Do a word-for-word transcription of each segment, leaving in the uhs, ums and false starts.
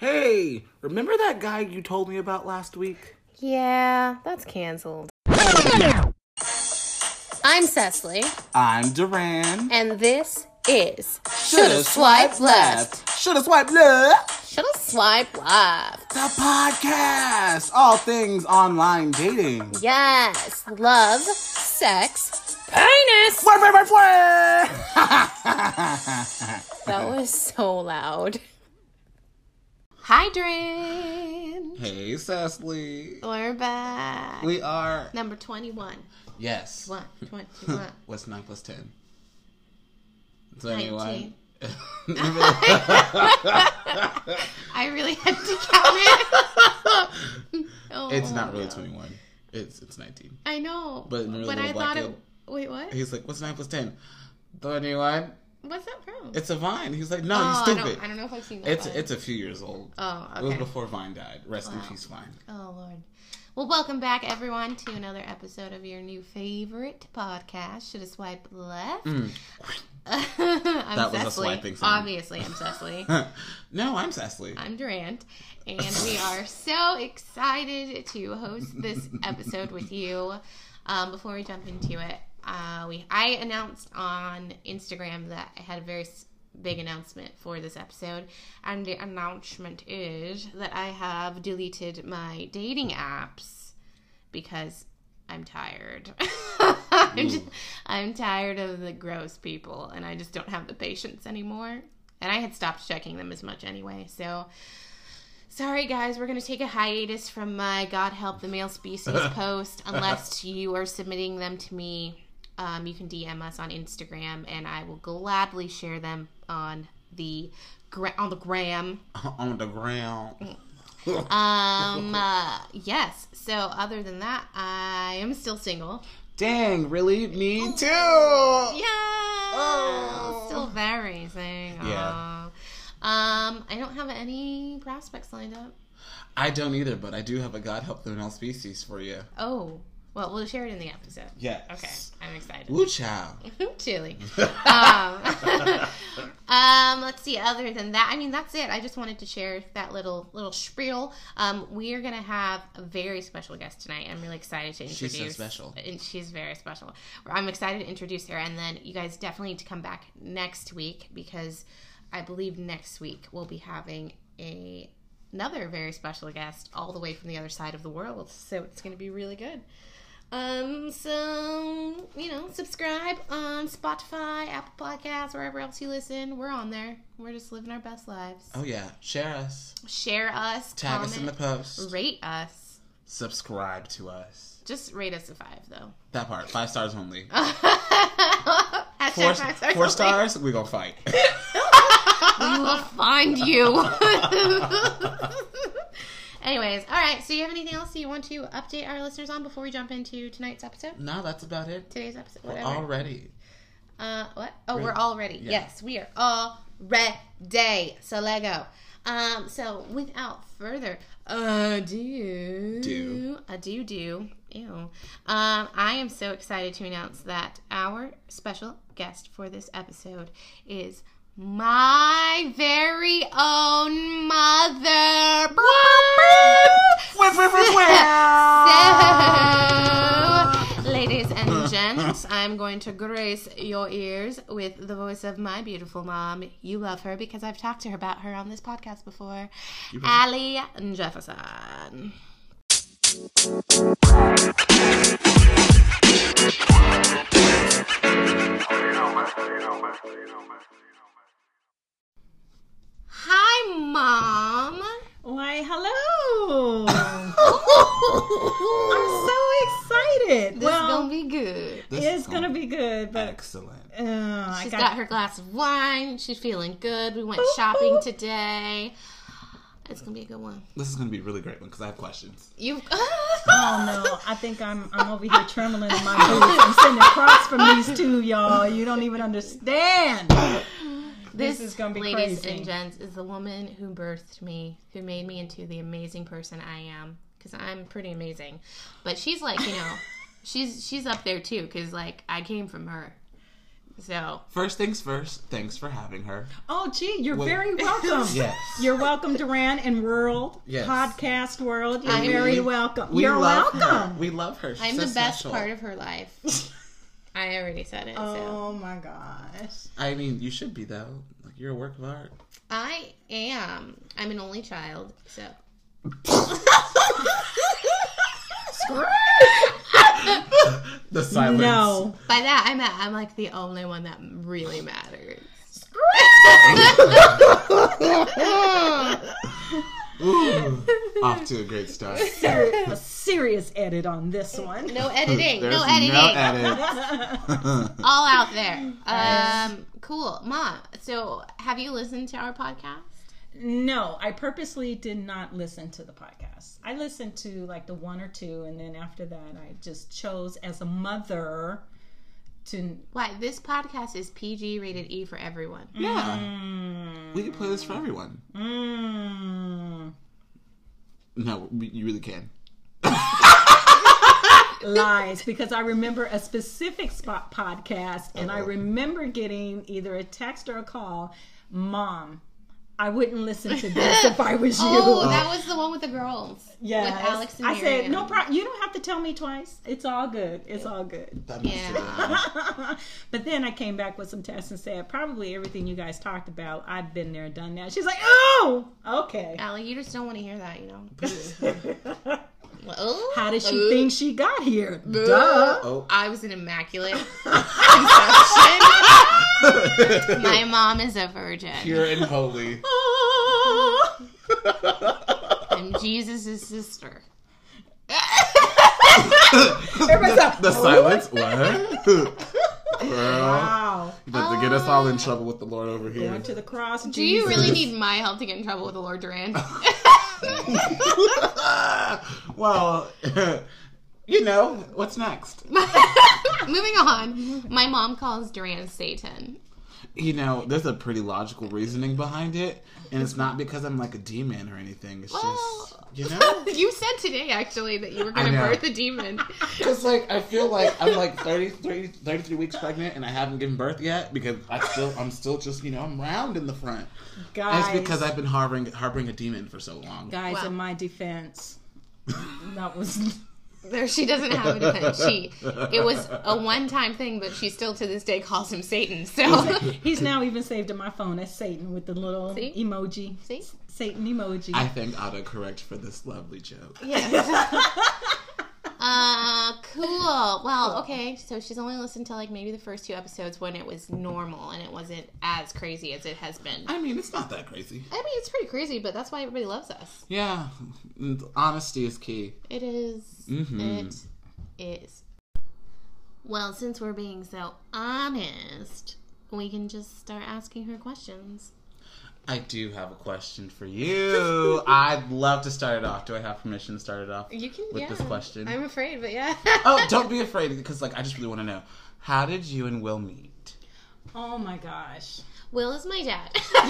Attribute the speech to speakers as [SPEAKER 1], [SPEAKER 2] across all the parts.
[SPEAKER 1] Hey, remember that guy you told me about last week?
[SPEAKER 2] Yeah, that's canceled. I'm Cecily.
[SPEAKER 1] I'm Duran.
[SPEAKER 2] And this is
[SPEAKER 1] Shoulda Swiped Left. Shoulda Swiped Left.
[SPEAKER 2] Shoulda Swiped Left.
[SPEAKER 1] The podcast. All things online dating.
[SPEAKER 2] Yes. Love, sex, penis.
[SPEAKER 1] Fwah, fwah, fwah, fwah.
[SPEAKER 2] That was so loud. Hi, Duran.
[SPEAKER 1] Hey, Cecily.
[SPEAKER 2] We're back.
[SPEAKER 1] We are...
[SPEAKER 2] Number twenty-one.
[SPEAKER 1] Yes.
[SPEAKER 2] What? twenty-one.
[SPEAKER 1] What's nine plus ten? twenty-one.
[SPEAKER 2] I really had to count it. Oh,
[SPEAKER 1] it's not really
[SPEAKER 2] no.
[SPEAKER 1] twenty-one. It's it's nineteen.
[SPEAKER 2] I know.
[SPEAKER 1] But,
[SPEAKER 2] but I thought it... Wait, what?
[SPEAKER 1] He's like, what's nine plus ten? twenty-one.
[SPEAKER 2] What's that from?
[SPEAKER 1] It's a Vine. He's like, no,
[SPEAKER 2] oh,
[SPEAKER 1] you stupid.
[SPEAKER 2] I don't, I don't know if I've seen that.
[SPEAKER 1] It's
[SPEAKER 2] Vine.
[SPEAKER 1] it's a few years old.
[SPEAKER 2] Oh, okay.
[SPEAKER 1] It was before Vine died. Rest
[SPEAKER 2] wow.
[SPEAKER 1] in peace, Vine.
[SPEAKER 2] Oh, Lord. Well, welcome back, everyone, to another episode of your new favorite podcast, Shoulda Swiped Left.
[SPEAKER 1] Mm.
[SPEAKER 2] I'm
[SPEAKER 1] that was
[SPEAKER 2] Cecily.
[SPEAKER 1] a swiping sound.
[SPEAKER 2] Obviously, I'm Cecily.
[SPEAKER 1] No, I'm Cecily.
[SPEAKER 2] I'm Durant. And we are so excited to host this episode with you. Um, before we jump into it, uh, we I announced on Instagram that I had a very big announcement for this episode, and the announcement is that I have deleted my dating apps because I'm tired. I'm, just, I'm tired of the gross people, and I just don't have the patience anymore. And I had stopped checking them as much anyway, so sorry guys, we're going to take a hiatus from my God Help the Male Species post unless you are submitting them to me. Um, you can D M us on Instagram, and I will gladly share them on the gra- on the gram.
[SPEAKER 1] On the ground.
[SPEAKER 2] um. Uh, yes. So, other than that, I am still single.
[SPEAKER 1] Dang, really? Me too.
[SPEAKER 2] Yeah.
[SPEAKER 1] Oh.
[SPEAKER 2] Still very single.
[SPEAKER 1] Yeah.
[SPEAKER 2] Um. I don't have any prospects lined up.
[SPEAKER 1] I don't either, but I do have a God Help the Male Species for you.
[SPEAKER 2] Oh. Well, we'll share it in the episode.
[SPEAKER 1] Yes.
[SPEAKER 2] Okay. I'm excited.
[SPEAKER 1] Woo chow.
[SPEAKER 2] Chili. um, um, let's see. Other than that, I mean, that's it. I just wanted to share that little little spiel. Um, we are gonna have a very special guest tonight. I'm really excited to introduce.
[SPEAKER 1] She's so special.
[SPEAKER 2] And she's very special. I'm excited to introduce her, and then you guys definitely need to come back next week because I believe next week we'll be having a another very special guest all the way from the other side of the world. So it's gonna be really good. Um, so, you know, subscribe on Spotify, Apple Podcasts, wherever else you listen. We're on there. We're just living our best lives.
[SPEAKER 1] Oh, yeah. Share us.
[SPEAKER 2] Share us.
[SPEAKER 1] Tag
[SPEAKER 2] comment,
[SPEAKER 1] us in the post.
[SPEAKER 2] Rate us.
[SPEAKER 1] Subscribe to us.
[SPEAKER 2] Just rate us a five, though.
[SPEAKER 1] That part. Five stars only.
[SPEAKER 2] Hashtag
[SPEAKER 1] four
[SPEAKER 2] five stars
[SPEAKER 1] four
[SPEAKER 2] only.
[SPEAKER 1] stars, we gonna fight.
[SPEAKER 2] We will find you. Anyways, all right. So, you have anything else you want to update our listeners on before we jump into tonight's episode?
[SPEAKER 1] No, that's about it.
[SPEAKER 2] Today's episode,
[SPEAKER 1] We're
[SPEAKER 2] whatever.
[SPEAKER 1] all ready.
[SPEAKER 2] Uh, what? Oh,
[SPEAKER 1] Ready.
[SPEAKER 2] we're all ready.
[SPEAKER 1] Yeah.
[SPEAKER 2] Yes, we are all ready. So, Lego. Um, so, without further ado,
[SPEAKER 1] Do.
[SPEAKER 2] ado, do, ew. Um, I am so excited to announce that our special guest for this episode is my very own mother. So, ladies and gents, I'm going to grace your ears with the voice of my beautiful mom. You love her because I've talked to her about her on this podcast before. Allie Jefferson. Hi, Mom.
[SPEAKER 3] Why, hello. I'm so excited.
[SPEAKER 2] This
[SPEAKER 3] well,
[SPEAKER 2] is going to be good.
[SPEAKER 1] This
[SPEAKER 3] it's
[SPEAKER 1] is
[SPEAKER 3] going to be good, but
[SPEAKER 1] excellent.
[SPEAKER 3] uh, I
[SPEAKER 2] She's
[SPEAKER 3] got,
[SPEAKER 2] got her glass of wine. She's feeling good. We went shopping today. It's going to be a good one.
[SPEAKER 1] This is gonna be a really great one because I have questions.
[SPEAKER 2] You.
[SPEAKER 3] Oh no! I think I'm I'm over here trembling in my boots. I'm sitting across from these two, y'all. You don't even understand.
[SPEAKER 2] This,
[SPEAKER 3] This is gonna be
[SPEAKER 2] ladies
[SPEAKER 3] crazy.
[SPEAKER 2] and gents, is the woman who birthed me, who made me into the amazing person I am. Because I'm pretty amazing. But she's like, you know, she's she's up there too. Because like I came from her. So
[SPEAKER 1] First things first, thanks for having her.
[SPEAKER 3] Oh, gee, you're
[SPEAKER 1] Well-
[SPEAKER 3] very welcome.
[SPEAKER 1] Yes.
[SPEAKER 3] You're welcome, Duran and World,
[SPEAKER 1] Yes.
[SPEAKER 3] podcast world. You're
[SPEAKER 2] I'm-
[SPEAKER 3] very welcome.
[SPEAKER 1] We
[SPEAKER 3] You're
[SPEAKER 1] love
[SPEAKER 3] welcome.
[SPEAKER 1] her. We love her. She's
[SPEAKER 2] I'm
[SPEAKER 1] so
[SPEAKER 2] the best
[SPEAKER 1] special.
[SPEAKER 2] part of her life. I already said it. So
[SPEAKER 3] Oh my gosh.
[SPEAKER 1] I mean, you should be though. Like you're a work of art.
[SPEAKER 2] I am. I'm an only child. So
[SPEAKER 1] The silence.
[SPEAKER 3] No.
[SPEAKER 2] by that I meant I'm like the only one that really matters.
[SPEAKER 1] Ooh, off to a great start.
[SPEAKER 3] A serious edit on this one.
[SPEAKER 2] No editing.
[SPEAKER 1] There's
[SPEAKER 2] no editing.
[SPEAKER 1] No edit.
[SPEAKER 2] All out there. Um, cool, Mom. So, have you listened to our podcast?
[SPEAKER 3] No, I purposely did not listen to the podcast. I listened to like the one or two, and then after that, I just chose as a mother to.
[SPEAKER 2] Why? This podcast is P G rated E for everyone.
[SPEAKER 1] Yeah.
[SPEAKER 3] Mm,
[SPEAKER 1] We can play this for everyone.
[SPEAKER 3] mm,
[SPEAKER 1] No, we- you really can.
[SPEAKER 3] lies, because I remember a specific spot podcast, and I remember getting either a text or a call, Mom, I wouldn't listen to this if I was you.
[SPEAKER 2] Oh, that was the one with the girls.
[SPEAKER 3] Yes.
[SPEAKER 2] With Alex and
[SPEAKER 3] I said,
[SPEAKER 2] Miriam.
[SPEAKER 3] no problem. You don't have to tell me twice. It's all good. It's all good.
[SPEAKER 1] That must have
[SPEAKER 2] Yeah.
[SPEAKER 3] But then I came back with some tests and said, probably everything you guys talked about, I've been there, done that. She's like, oh, okay.
[SPEAKER 2] Allie, you just don't want to hear that, you know? Oh,
[SPEAKER 3] How did she
[SPEAKER 2] oh.
[SPEAKER 3] think she got here? Duh.
[SPEAKER 1] Oh.
[SPEAKER 2] I was an immaculate conception. My mom is a virgin.
[SPEAKER 1] Pure and holy.
[SPEAKER 2] I'm Jesus' sister.
[SPEAKER 3] Everybody's like,
[SPEAKER 1] The
[SPEAKER 3] "Oh."
[SPEAKER 1] silence. What? Girl.
[SPEAKER 3] Wow.
[SPEAKER 1] You about to get us all in trouble with the Lord over here.
[SPEAKER 3] Going to the cross.
[SPEAKER 2] Do you really need my help to get in trouble with the Lord Duran?
[SPEAKER 1] Well, you know, what's next?
[SPEAKER 2] Moving on. My mom calls Duran Satan.
[SPEAKER 1] You know, there's a pretty logical reasoning behind it, and it's not because I'm like a demon or anything. It's
[SPEAKER 2] Well-
[SPEAKER 1] just, you know?
[SPEAKER 2] You said today, actually, that you were going
[SPEAKER 1] I
[SPEAKER 2] to
[SPEAKER 1] know.
[SPEAKER 2] birth a demon.
[SPEAKER 1] It's like, I feel like I'm like thirty-three, thirty-three weeks pregnant, and I haven't given birth yet because I still, I'm still just, you know, I'm round in the front.
[SPEAKER 3] Guys,
[SPEAKER 1] And it's because I've been harboring, harboring a demon for so long.
[SPEAKER 3] guys,
[SPEAKER 2] Wow.
[SPEAKER 3] in my defense, that was...
[SPEAKER 2] There, she doesn't have a defense. She, it was a one-time thing, but she still to this day calls him Satan. So,
[SPEAKER 3] He's now even saved in my phone as Satan with the little
[SPEAKER 2] See?
[SPEAKER 3] emoji.
[SPEAKER 2] see,
[SPEAKER 3] Satan emoji.
[SPEAKER 1] I think autocorrect for this lovely joke.
[SPEAKER 2] yeah. Uh, cool. Well, okay. So she's only listened to like maybe the first two episodes when it was normal and it wasn't as crazy as it has been.
[SPEAKER 1] I mean, it's not that crazy.
[SPEAKER 2] I mean, it's pretty crazy, but that's why everybody loves us.
[SPEAKER 1] Yeah, honesty is key.
[SPEAKER 2] It is.
[SPEAKER 1] Mhm.
[SPEAKER 2] It is. Well, since we're being so honest, we can just start asking her questions.
[SPEAKER 1] I do have a question for you. I'd love to start it off. Do I have permission to start it off?
[SPEAKER 2] You can,
[SPEAKER 1] With
[SPEAKER 2] yeah.
[SPEAKER 1] this question.
[SPEAKER 2] I'm afraid, but yeah.
[SPEAKER 1] Oh, don't be afraid, because like I just really want to know. How did you and Will meet?
[SPEAKER 3] Oh my gosh.
[SPEAKER 2] Will is my dad.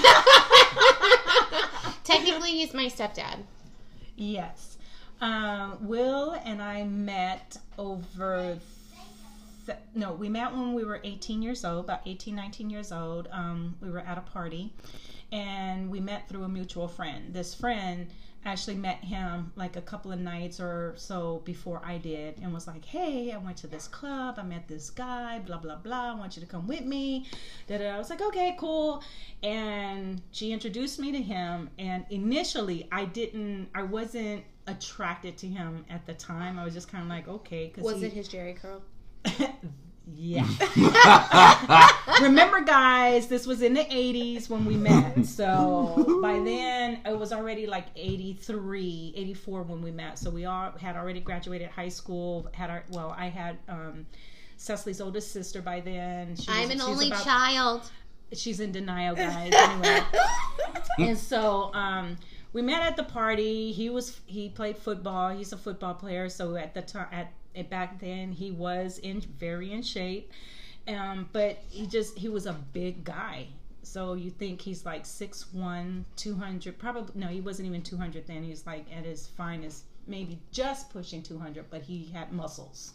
[SPEAKER 2] Technically, he's my stepdad.
[SPEAKER 3] Yes. Um, Will and I met over... Th- no, we met when we were eighteen years old, about eighteen, nineteen years old. Um, we were at a party, and we met through a mutual friend. This friend actually met him like a couple of nights or so before I did, and was like, hey, I went to this club, I met this guy, blah, blah, blah, I want you to come with me. Da-da. I was like, okay, cool. And she introduced me to him, and initially I didn't, I wasn't attracted to him at the time. I was just kind of like, okay. 'Cause
[SPEAKER 2] Was
[SPEAKER 3] he,
[SPEAKER 2] it his Jerry curl?
[SPEAKER 3] yeah. Remember, guys, this was in the eighties when we met. So by then, it was already like eighty-three, eighty-four when we met. So we all had already graduated high school. Had our well, I had um, Cecily's oldest sister by then. She
[SPEAKER 2] I'm
[SPEAKER 3] was,
[SPEAKER 2] an
[SPEAKER 3] she's
[SPEAKER 2] only
[SPEAKER 3] about-
[SPEAKER 2] child.
[SPEAKER 3] She's in denial, guys. Anyway, and so um, we met at the party. He was he played football. He's a football player. So at the time at back then he was in very in shape, um, but he just he was a big guy. So you think he's like six one, two hundred, probably no, he wasn't even two hundred then. He was like at his finest, maybe just pushing two hundred, but he had muscles.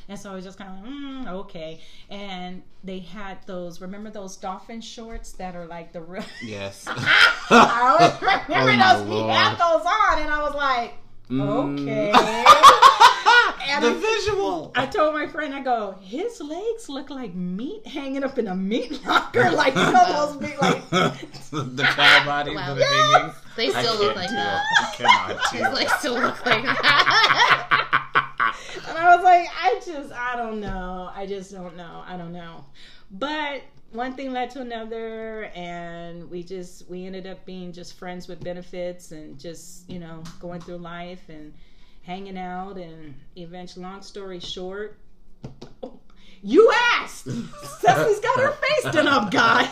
[SPEAKER 3] And so I was just kind of, mm, okay. And they had those, remember those dolphin shorts that are like the real.
[SPEAKER 1] Yes.
[SPEAKER 3] I always remember
[SPEAKER 1] Oh, my
[SPEAKER 3] those. He
[SPEAKER 1] Lord.
[SPEAKER 3] had those on, and I was like, okay. And
[SPEAKER 1] The
[SPEAKER 3] I-
[SPEAKER 1] visual.
[SPEAKER 3] I told my friend, I go, his legs look like meat hanging up in a meat locker, like you know those big, like.
[SPEAKER 1] The cow bodies
[SPEAKER 2] Wow.
[SPEAKER 1] that are hanging.
[SPEAKER 2] They
[SPEAKER 1] I
[SPEAKER 2] still look
[SPEAKER 1] can't
[SPEAKER 2] like
[SPEAKER 1] deal.
[SPEAKER 2] that.
[SPEAKER 1] I cannot
[SPEAKER 2] His
[SPEAKER 1] deal.
[SPEAKER 2] legs still look like that.
[SPEAKER 3] And I was like, I just, I don't know. I just don't know. I don't know. But one thing led to another, and we just, we ended up being just friends with benefits and just, you know, going through life and hanging out. And eventually, long story short, you asked. Cecily's got her face done up, guys.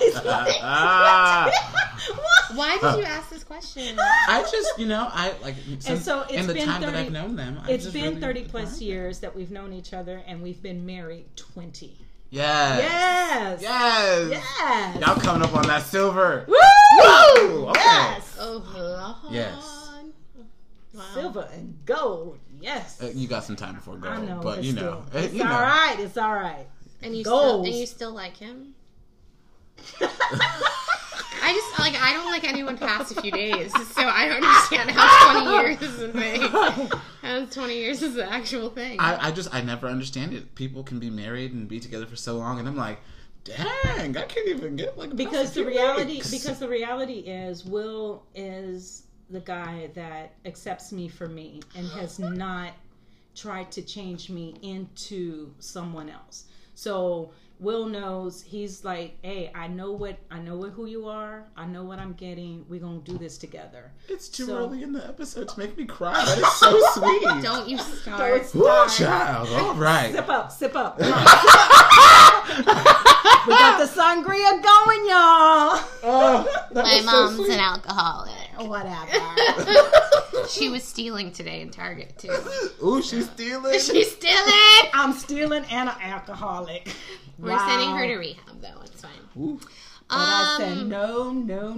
[SPEAKER 3] What?
[SPEAKER 2] Why did you ask this question?
[SPEAKER 1] I just, you know, I like. Since,
[SPEAKER 3] so it's
[SPEAKER 1] in the
[SPEAKER 3] been
[SPEAKER 1] time that
[SPEAKER 3] thirty
[SPEAKER 1] I've known them, I
[SPEAKER 3] It's
[SPEAKER 1] just
[SPEAKER 3] been
[SPEAKER 1] really
[SPEAKER 3] thirty plus
[SPEAKER 1] admire
[SPEAKER 3] years that we've known each other, and we've been married twenty.
[SPEAKER 1] Yes.
[SPEAKER 3] Yes.
[SPEAKER 1] Yes.
[SPEAKER 3] Yes.
[SPEAKER 1] Y'all coming up on that silver.
[SPEAKER 3] Woo!
[SPEAKER 1] Woo! Okay.
[SPEAKER 3] Yes.
[SPEAKER 2] Oh, Lord.
[SPEAKER 1] Yes.
[SPEAKER 2] Wow.
[SPEAKER 3] Silver and gold. Yes.
[SPEAKER 1] Uh, you got some time before gold,
[SPEAKER 3] I know,
[SPEAKER 1] but,
[SPEAKER 3] but
[SPEAKER 1] you
[SPEAKER 3] still,
[SPEAKER 1] know, uh,
[SPEAKER 3] it's
[SPEAKER 1] you
[SPEAKER 3] all
[SPEAKER 1] know.
[SPEAKER 3] right. It's all right.
[SPEAKER 2] And you still
[SPEAKER 3] Goals.
[SPEAKER 2] and you still like him? I just like I don't like anyone past a few days, so I don't understand how twenty years is a thing. How twenty years is the actual thing.
[SPEAKER 1] I, I just I never understand it. People can be married and be together for so long, and I'm like, dang, I can't even get like
[SPEAKER 3] Because
[SPEAKER 1] past a
[SPEAKER 3] the
[SPEAKER 1] few
[SPEAKER 3] reality,
[SPEAKER 1] weeks.
[SPEAKER 3] because the reality is, Will is the guy that accepts me for me and has not tried to change me into someone else. So Will knows, he's like, hey, I know what I know what who you are. I know what I'm getting. We're gonna do this together.
[SPEAKER 1] It's too
[SPEAKER 3] So-
[SPEAKER 1] early in the episode to make me cry. That is so sweet.
[SPEAKER 2] Don't you
[SPEAKER 3] So
[SPEAKER 2] start.
[SPEAKER 3] it's
[SPEAKER 1] Woo,
[SPEAKER 3] time.
[SPEAKER 1] child. All right.
[SPEAKER 3] Sip up, sip up. Come on. We got the sangria going, y'all.
[SPEAKER 1] Oh, that
[SPEAKER 2] My
[SPEAKER 1] was so
[SPEAKER 2] mom's
[SPEAKER 1] sweet.
[SPEAKER 2] an alcoholic.
[SPEAKER 3] Whatever.
[SPEAKER 2] She was stealing today in Target too.
[SPEAKER 1] Ooh, she's stealing.
[SPEAKER 2] She's stealing.
[SPEAKER 3] I'm stealing and an alcoholic.
[SPEAKER 2] We're
[SPEAKER 3] Wow.
[SPEAKER 2] sending her to rehab though. It's fine.
[SPEAKER 1] Ooh.
[SPEAKER 3] But I said
[SPEAKER 2] Um,
[SPEAKER 3] no, no, no.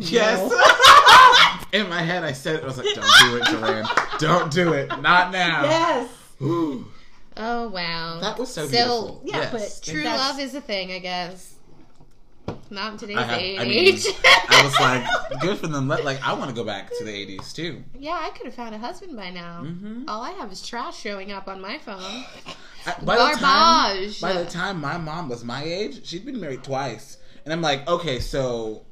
[SPEAKER 1] Yes. In my head, I said, I was like, don't do it, Joanne. Don't do it. Not now.
[SPEAKER 3] Yes.
[SPEAKER 1] Ooh.
[SPEAKER 2] Oh wow.
[SPEAKER 1] That was so,
[SPEAKER 2] So,
[SPEAKER 1] beautiful.
[SPEAKER 3] yeah,
[SPEAKER 1] Yes.
[SPEAKER 3] but-
[SPEAKER 2] True
[SPEAKER 3] That's-
[SPEAKER 2] love is a thing, I guess. Not in today's
[SPEAKER 1] I have-
[SPEAKER 2] day
[SPEAKER 1] I
[SPEAKER 2] and
[SPEAKER 1] mean,
[SPEAKER 2] age.
[SPEAKER 1] I was like, good for them. Let- Like, I want to go back to the eighties too.
[SPEAKER 2] Yeah, I could have found a husband by now.
[SPEAKER 1] Mhm.
[SPEAKER 2] All I have is trash showing up on my phone.
[SPEAKER 1] I- by the time,
[SPEAKER 2] Garbage.
[SPEAKER 1] by the time my mom was my age, she'd been married twice, and I'm like, okay, so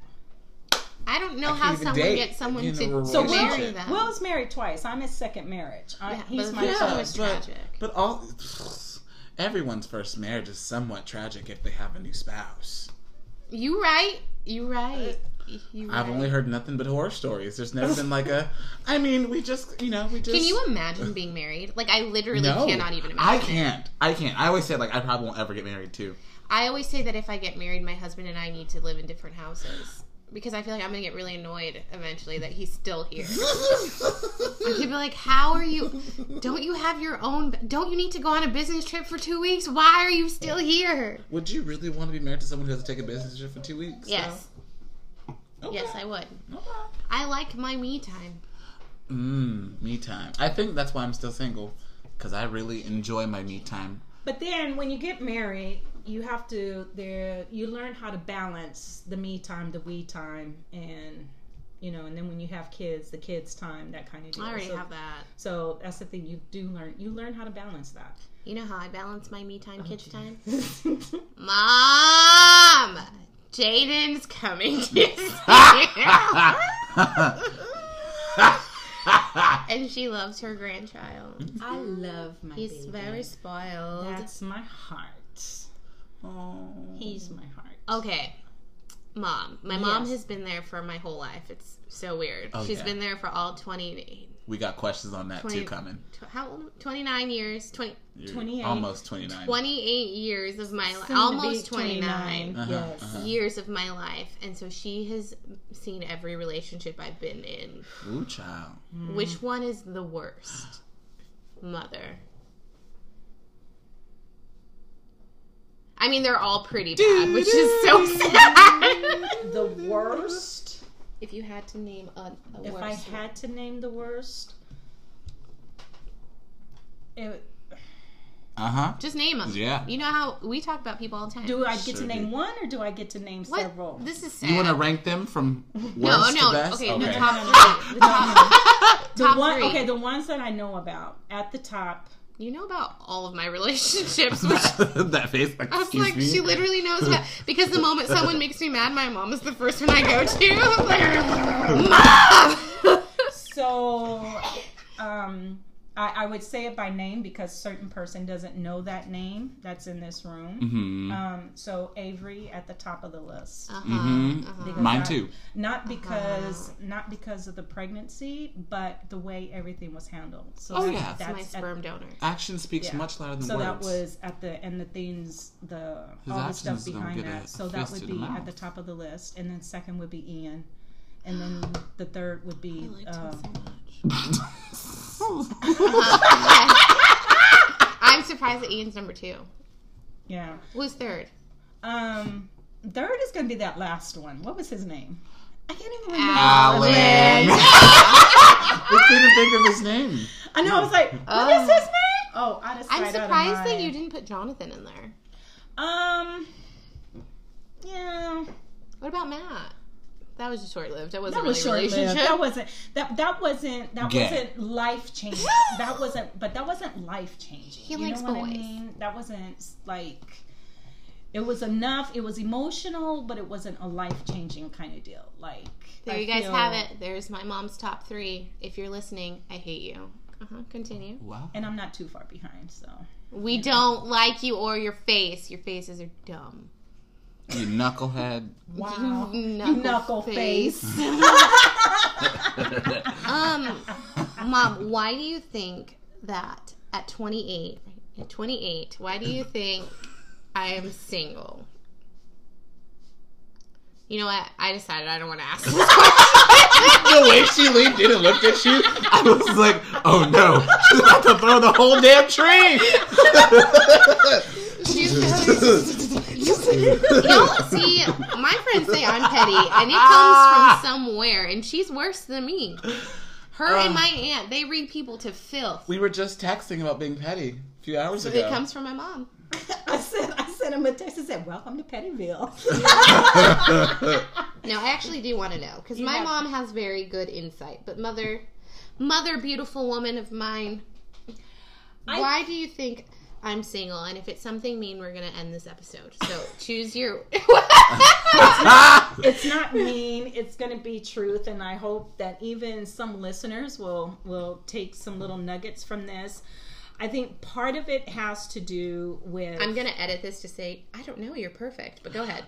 [SPEAKER 2] I don't know
[SPEAKER 1] I
[SPEAKER 2] how
[SPEAKER 1] can't even
[SPEAKER 2] someone
[SPEAKER 1] date
[SPEAKER 2] gets someone
[SPEAKER 1] in a
[SPEAKER 2] to,
[SPEAKER 3] So
[SPEAKER 2] to
[SPEAKER 3] Will,
[SPEAKER 2] marry them.
[SPEAKER 3] Will's married twice. I'm his second marriage. I,
[SPEAKER 2] Yeah,
[SPEAKER 3] he's
[SPEAKER 2] but
[SPEAKER 3] my
[SPEAKER 2] the
[SPEAKER 1] yeah,
[SPEAKER 2] first one
[SPEAKER 3] first.
[SPEAKER 2] was
[SPEAKER 1] but,
[SPEAKER 2] tragic.
[SPEAKER 1] but all everyone's first marriage is somewhat tragic if they have a new spouse.
[SPEAKER 2] You right. You right. You right.
[SPEAKER 1] I've only heard nothing but horror stories. There's never been like a. I mean, we just, you know, we just.
[SPEAKER 2] Can you imagine being married? Like, I literally
[SPEAKER 1] No,
[SPEAKER 2] cannot even imagine.
[SPEAKER 1] I
[SPEAKER 2] it.
[SPEAKER 1] can't. I can't. I always say like I probably won't ever get married too.
[SPEAKER 2] I always say that if I get married, my husband and I need to live in different houses. Because I feel like I'm going to get really annoyed eventually that he's still here. And he'd be like, how are you? Don't you have your own? Don't you need to go on a business trip for two weeks? Why are you still here?
[SPEAKER 1] Would you really want to be married to someone who has to take a business trip for two weeks?
[SPEAKER 2] Yes.
[SPEAKER 1] though? Okay.
[SPEAKER 2] Yes, I would.
[SPEAKER 1] Okay.
[SPEAKER 2] I like my me time.
[SPEAKER 1] Mmm, me time. I think that's why I'm still single. Because I really enjoy my me time.
[SPEAKER 3] But then when you get married, you have to there. You learn how to balance the me time, the we time, and you know. And then when you have kids, the kids time, that kind of deal.
[SPEAKER 2] I already
[SPEAKER 3] so,
[SPEAKER 2] have that.
[SPEAKER 3] So that's the thing. You do learn. You learn how to balance that.
[SPEAKER 2] You know how I balance my me time, kids
[SPEAKER 3] geez.
[SPEAKER 2] time? Mom! Jaden's coming to see And she loves her grandchild.
[SPEAKER 3] I love my
[SPEAKER 2] He's
[SPEAKER 3] baby.
[SPEAKER 2] very spoiled.
[SPEAKER 3] That's my heart.
[SPEAKER 1] Oh.
[SPEAKER 3] He's my heart.
[SPEAKER 2] Okay. Mom. My mom
[SPEAKER 3] Yes.
[SPEAKER 2] has been there for my whole life. It's so weird.
[SPEAKER 1] Oh,
[SPEAKER 2] She's
[SPEAKER 1] yeah.
[SPEAKER 2] been there for all twenty,
[SPEAKER 1] We got questions on that
[SPEAKER 2] twenty
[SPEAKER 1] too coming.
[SPEAKER 2] tw- how old? twenty-nine years. twenty,
[SPEAKER 1] You're
[SPEAKER 3] twenty-eight.
[SPEAKER 1] Almost twenty-nine.
[SPEAKER 2] twenty-eight years of my life.
[SPEAKER 3] Soon to
[SPEAKER 2] Almost
[SPEAKER 3] be
[SPEAKER 2] twenty-nine.
[SPEAKER 1] Uh-huh,
[SPEAKER 3] Yes.
[SPEAKER 1] uh-huh.
[SPEAKER 2] Years of my life. And so she has seen every relationship I've been in.
[SPEAKER 1] Ooh, child.
[SPEAKER 2] Which one is the worst? Mother. I mean, they're all pretty bad, which is so sad.
[SPEAKER 3] The worst.
[SPEAKER 2] If you had to name a, a
[SPEAKER 3] If
[SPEAKER 2] worst
[SPEAKER 3] I
[SPEAKER 2] one.
[SPEAKER 3] had to name the worst, it,
[SPEAKER 1] Uh huh.
[SPEAKER 2] Just name them.
[SPEAKER 1] Yeah.
[SPEAKER 2] You know how we talk about people all the time.
[SPEAKER 3] Do I get
[SPEAKER 1] Sure
[SPEAKER 3] to name
[SPEAKER 1] do.
[SPEAKER 3] one or do I get to name
[SPEAKER 2] what?
[SPEAKER 3] several?
[SPEAKER 2] This is sad.
[SPEAKER 1] You want to rank them from worst
[SPEAKER 2] No, no.
[SPEAKER 1] to best?
[SPEAKER 2] Okay,
[SPEAKER 1] okay.
[SPEAKER 2] the top
[SPEAKER 3] No, no,
[SPEAKER 2] three. The top,
[SPEAKER 3] The
[SPEAKER 2] top
[SPEAKER 3] one,
[SPEAKER 2] three.
[SPEAKER 3] okay, the ones that I know about at the top.
[SPEAKER 2] You know about all of my relationships, which
[SPEAKER 1] That face. Like,
[SPEAKER 2] I was
[SPEAKER 1] excuse
[SPEAKER 2] like,
[SPEAKER 1] me?
[SPEAKER 2] she literally knows that. Because the moment someone makes me mad, my mom is the first one I go to. I'm like, Mom!
[SPEAKER 3] So, um, I, I would say it by name because certain person doesn't know that name that's in this room.
[SPEAKER 1] Mm-hmm.
[SPEAKER 3] Um, so Avery at the top of the list.
[SPEAKER 2] Uh-huh,
[SPEAKER 1] Mm-hmm.
[SPEAKER 2] uh-huh.
[SPEAKER 3] Because
[SPEAKER 1] Mine
[SPEAKER 3] I-
[SPEAKER 1] too.
[SPEAKER 3] Not because not because of the pregnancy, but the way everything was handled. So
[SPEAKER 1] Oh,
[SPEAKER 3] that-
[SPEAKER 1] yeah.
[SPEAKER 2] That's my
[SPEAKER 3] that's
[SPEAKER 2] sperm donor.
[SPEAKER 1] Action speaks
[SPEAKER 3] Yeah.
[SPEAKER 1] much louder than
[SPEAKER 3] so
[SPEAKER 1] words.
[SPEAKER 3] that was at the and the things the
[SPEAKER 1] His
[SPEAKER 3] all the stuff
[SPEAKER 1] actions don't
[SPEAKER 3] behind
[SPEAKER 1] get
[SPEAKER 3] that.
[SPEAKER 1] a
[SPEAKER 3] So that
[SPEAKER 1] fist
[SPEAKER 3] would
[SPEAKER 1] in the
[SPEAKER 3] be
[SPEAKER 1] mouth.
[SPEAKER 3] at the top of the list, and then second would be Ian, and then the third would be.
[SPEAKER 2] I liked him
[SPEAKER 3] um,
[SPEAKER 2] so much. Uh-huh. I'm surprised that Ian's number two.
[SPEAKER 3] yeah.
[SPEAKER 2] Who's third?
[SPEAKER 3] Um, third is going to be that last one. What was his name? I can't even remember.
[SPEAKER 1] Alan. We couldn't think of his name.
[SPEAKER 3] I know. I was like, what
[SPEAKER 2] Oh.
[SPEAKER 3] is his name? Oh, out of sight,
[SPEAKER 2] I'm
[SPEAKER 3] out of
[SPEAKER 2] surprised that
[SPEAKER 3] mind.
[SPEAKER 2] you didn't put Jonathan in there.
[SPEAKER 3] Um. Yeah.
[SPEAKER 2] What about Matt? That was just short lived. That wasn't
[SPEAKER 3] That
[SPEAKER 2] really
[SPEAKER 3] was
[SPEAKER 2] a
[SPEAKER 3] short lived.
[SPEAKER 2] relationship.
[SPEAKER 3] That wasn't that that wasn't that
[SPEAKER 1] Gay.
[SPEAKER 3] wasn't life changing. That wasn't but that wasn't life changing.
[SPEAKER 2] He
[SPEAKER 3] you
[SPEAKER 2] likes
[SPEAKER 3] know what
[SPEAKER 2] boys.
[SPEAKER 3] I mean? That wasn't like it was enough. It was emotional, but it wasn't a life changing kind of deal. Like
[SPEAKER 2] There
[SPEAKER 3] I
[SPEAKER 2] you guys
[SPEAKER 3] feel-
[SPEAKER 2] have it. There's my mom's top three. If you're listening, I hate you. Uh-huh. Continue.
[SPEAKER 1] Wow.
[SPEAKER 3] And I'm not too far behind, so
[SPEAKER 2] We don't like you or your face. Your faces are dumb.
[SPEAKER 1] You knucklehead.
[SPEAKER 3] wow,
[SPEAKER 2] You
[SPEAKER 3] you
[SPEAKER 2] knuckle
[SPEAKER 3] knuckle face.
[SPEAKER 2] Um, Mom, why do you think that at twenty-eight, at twenty-eight, why do you think I am single? You know what? I decided I don't want to ask this question.
[SPEAKER 1] The way she leaned in and looked at you, I was like, oh no, she's about to throw the whole damn tree.
[SPEAKER 2] Don't see, my friends say I'm petty, and it comes from somewhere, and she's worse than me. Her and my aunt, they read people to filth.
[SPEAKER 1] We were just texting about being petty a few hours
[SPEAKER 2] So
[SPEAKER 1] ago.
[SPEAKER 2] it comes from my mom.
[SPEAKER 3] I said I sent him a text and said, "Welcome to Pettyville."
[SPEAKER 2] No, I actually do want to know because
[SPEAKER 3] You
[SPEAKER 2] my
[SPEAKER 3] have-
[SPEAKER 2] mom has very good insight. But mother, mother, beautiful woman of mine,
[SPEAKER 3] I-
[SPEAKER 2] why do you think I'm single? And if it's something mean, we're gonna end this episode. So choose your.
[SPEAKER 3] It's not mean. It's going to be truth, and I hope that even some listeners will will take some little nuggets from this. I think part of it has to do with.
[SPEAKER 2] I'm gonna edit this to say I don't know. You're perfect, but go ahead.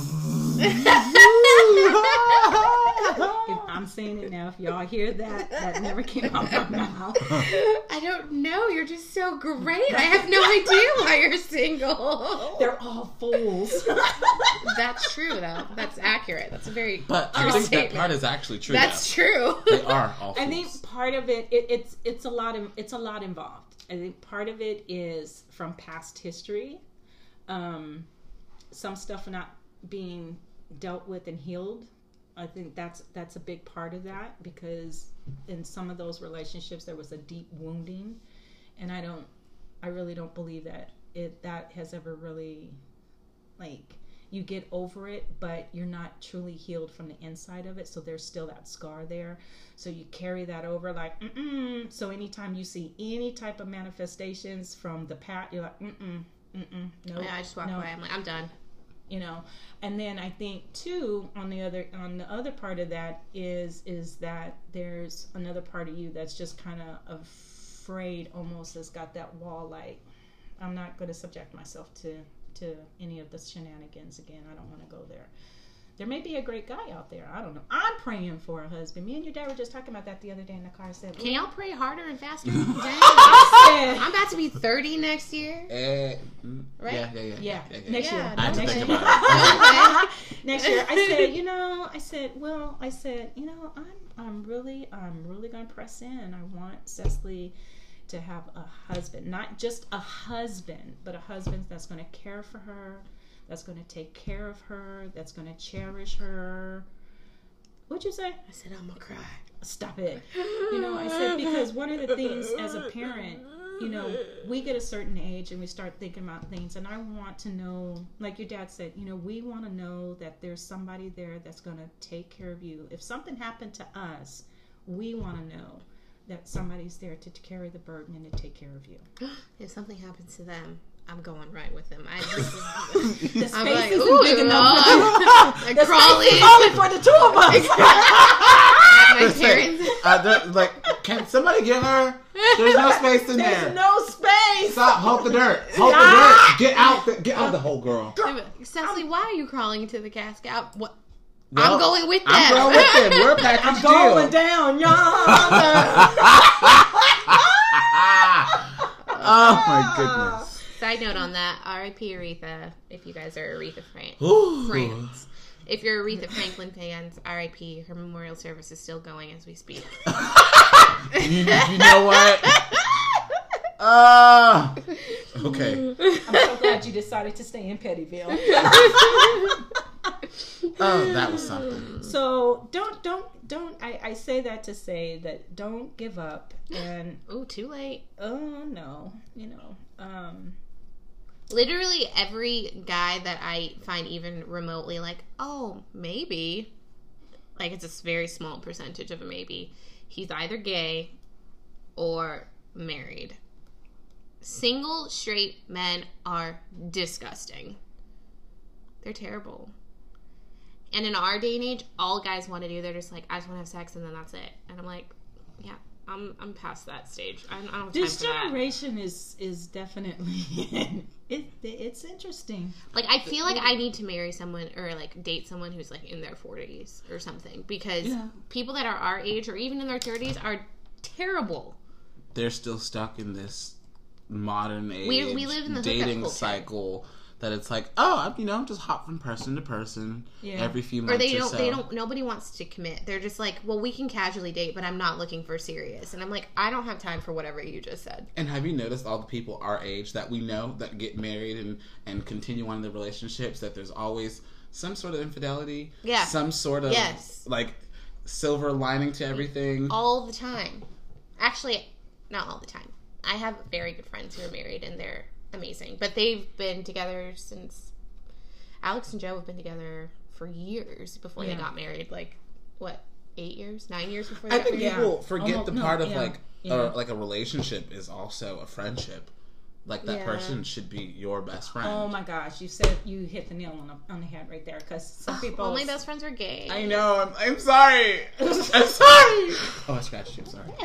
[SPEAKER 3] If I'm saying it now. If y'all hear that, that never came out of my mouth.
[SPEAKER 2] I don't know. You're just so great. I have no idea why you're single.
[SPEAKER 3] They're all fools.
[SPEAKER 2] That's true, though. That's accurate. That's a very
[SPEAKER 1] But
[SPEAKER 2] true
[SPEAKER 1] I think that
[SPEAKER 2] statement.
[SPEAKER 1] part is actually true.
[SPEAKER 2] That's true.
[SPEAKER 1] though. They are all
[SPEAKER 3] I
[SPEAKER 1] fools.
[SPEAKER 3] think part of it, it, it's it's a lot of it's a lot involved. I think part of it is from past history, um, some stuff not being dealt with and healed. I think that's that's a big part of that because in some of those relationships there was a deep wounding, and I don't, I really don't believe that it that has ever really, like, you get over it, but you're not truly healed from the inside of it. So there's still that scar there. So you carry that over like, mm-mm. So anytime you see any type of manifestations from the past, you're like, mm-mm, mm-mm, no.
[SPEAKER 2] Yeah, I just walk
[SPEAKER 3] no.
[SPEAKER 2] away. I'm like, I'm done.
[SPEAKER 3] You know, and then I think too on the other on the other part of that is is that there's another part of you that's just kind of afraid, almost has got that wall, like, I'm not going to subject myself to to any of the shenanigans again. I don't want to go there. There may be a great guy out there. I don't know. I'm praying for a husband. Me and your dad were just talking about that the other day in the car. I said,
[SPEAKER 2] Can y'all pray harder and faster? Dang.
[SPEAKER 3] I said,
[SPEAKER 2] I'm about to be thirty next year.
[SPEAKER 1] Eh, mm,
[SPEAKER 2] Right?
[SPEAKER 1] Yeah, yeah, yeah.
[SPEAKER 3] yeah,
[SPEAKER 1] yeah, yeah.
[SPEAKER 3] next
[SPEAKER 2] Yeah,
[SPEAKER 3] year.
[SPEAKER 1] I had to
[SPEAKER 2] next
[SPEAKER 1] think
[SPEAKER 2] year.
[SPEAKER 1] about it.
[SPEAKER 3] Next year, I said, you know, I said, well, I said, you know, I'm, I'm really, I'm really gonna press in. I want Cecily to have a husband, not just a husband, but a husband that's gonna care for her, that's gonna take care of her, that's gonna cherish her. What'd you say?
[SPEAKER 2] I said, I'm gonna cry.
[SPEAKER 3] Stop it. You know, I said, because one of the things as a parent you know, we get a certain age and we start thinking about things, and I want to know, like your dad said, you know, we want to know that there's somebody there that's going to take care of you. If something happened to us, we want to know that somebody's there to carry the burden and to take care of you.
[SPEAKER 2] If something happens to them, I'm going right with them. I
[SPEAKER 3] The space
[SPEAKER 2] I'm like,
[SPEAKER 3] isn't
[SPEAKER 2] ooh,
[SPEAKER 3] big enough.
[SPEAKER 2] I
[SPEAKER 3] The
[SPEAKER 2] crawl
[SPEAKER 3] space is
[SPEAKER 2] in.
[SPEAKER 3] only for the two of us.
[SPEAKER 2] My parents.
[SPEAKER 1] Uh, they're- like, can somebody get her? There's no space in
[SPEAKER 3] There's
[SPEAKER 1] there.
[SPEAKER 3] no space.
[SPEAKER 1] Stop! Hold the dirt. Hold the
[SPEAKER 3] Ah!
[SPEAKER 1] dirt. Get out! The, get out the hole, girl.
[SPEAKER 2] Cecily, why are you crawling into the casket? I, what?
[SPEAKER 1] Well,
[SPEAKER 2] I'm going with them.
[SPEAKER 1] I'm going with them. We're a package
[SPEAKER 3] I'm
[SPEAKER 1] deal.
[SPEAKER 3] going down, y'all.
[SPEAKER 1] Oh my goodness.
[SPEAKER 2] Side note on that, R I P Aretha, if you guys are Aretha Fran-
[SPEAKER 1] Ooh.
[SPEAKER 2] fans. If you're Aretha Franklin fans, R I P, her memorial service is still going as we speak.
[SPEAKER 1] you, you know what? Uh, okay.
[SPEAKER 3] I'm so glad you decided to stay in Pettyville.
[SPEAKER 1] Oh, that was something.
[SPEAKER 3] So don't don't don't I, I say that to say that don't give up, and
[SPEAKER 2] Ooh, too late.
[SPEAKER 3] oh no, you know, um
[SPEAKER 2] Literally every guy that I find even remotely like, oh, maybe, like it's a very small percentage of a maybe, he's either gay or married. Single straight men are disgusting. They're terrible. And in our day and age, all guys want to do, they're just like, I just want to have sex and then that's it. And I'm like, yeah, I'm I'm past that stage. I, I don't have time
[SPEAKER 3] this
[SPEAKER 2] for that.
[SPEAKER 3] generation is is definitely it it's interesting.
[SPEAKER 2] Like, I feel like I need to marry someone or, like, date someone who's, like, in their forties or something. Because
[SPEAKER 3] Yeah.
[SPEAKER 2] people that are our age or even in their thirties are terrible.
[SPEAKER 1] They're still stuck in this modern age
[SPEAKER 2] We- we live in the hookup
[SPEAKER 1] dating
[SPEAKER 2] culture.
[SPEAKER 1] cycle that it's like, oh, I'm, you know, I'm just hop from person to person
[SPEAKER 3] Yeah.
[SPEAKER 1] every few months
[SPEAKER 2] Or they
[SPEAKER 1] or
[SPEAKER 2] don't,
[SPEAKER 1] so.
[SPEAKER 2] they don't, nobody wants to commit. They're just like, well, we can casually date, but I'm not looking for serious. And I'm like, I don't have time for whatever you just said.
[SPEAKER 1] And have you noticed all the people our age that we know that get married and, and continue on in their relationships, that there's always some sort of infidelity?
[SPEAKER 2] Yeah.
[SPEAKER 1] Some sort of,
[SPEAKER 2] Yes.
[SPEAKER 1] like, silver lining to everything?
[SPEAKER 2] All the time. Actually, not all the time. I have very good friends who are married and they're amazing. But they've been together since... Alex and Joe have been together for years before
[SPEAKER 3] Yeah.
[SPEAKER 2] they got married. Like, what, eight years? Nine years before
[SPEAKER 1] I
[SPEAKER 2] they got
[SPEAKER 1] think
[SPEAKER 2] married?
[SPEAKER 1] people forget
[SPEAKER 3] Almost-
[SPEAKER 1] the
[SPEAKER 3] no,
[SPEAKER 1] part of,
[SPEAKER 3] yeah,
[SPEAKER 1] like,
[SPEAKER 3] yeah.
[SPEAKER 1] uh, like a relationship is also a friendship. Like, that
[SPEAKER 2] Yeah.
[SPEAKER 1] person should be your best friend.
[SPEAKER 3] Oh my gosh, you said you hit the nail on the, on the head right there, because some people.
[SPEAKER 2] All my best friends were gay.
[SPEAKER 1] I know. I'm, I'm sorry. I'm sorry. Oh, I scratched you. Sorry.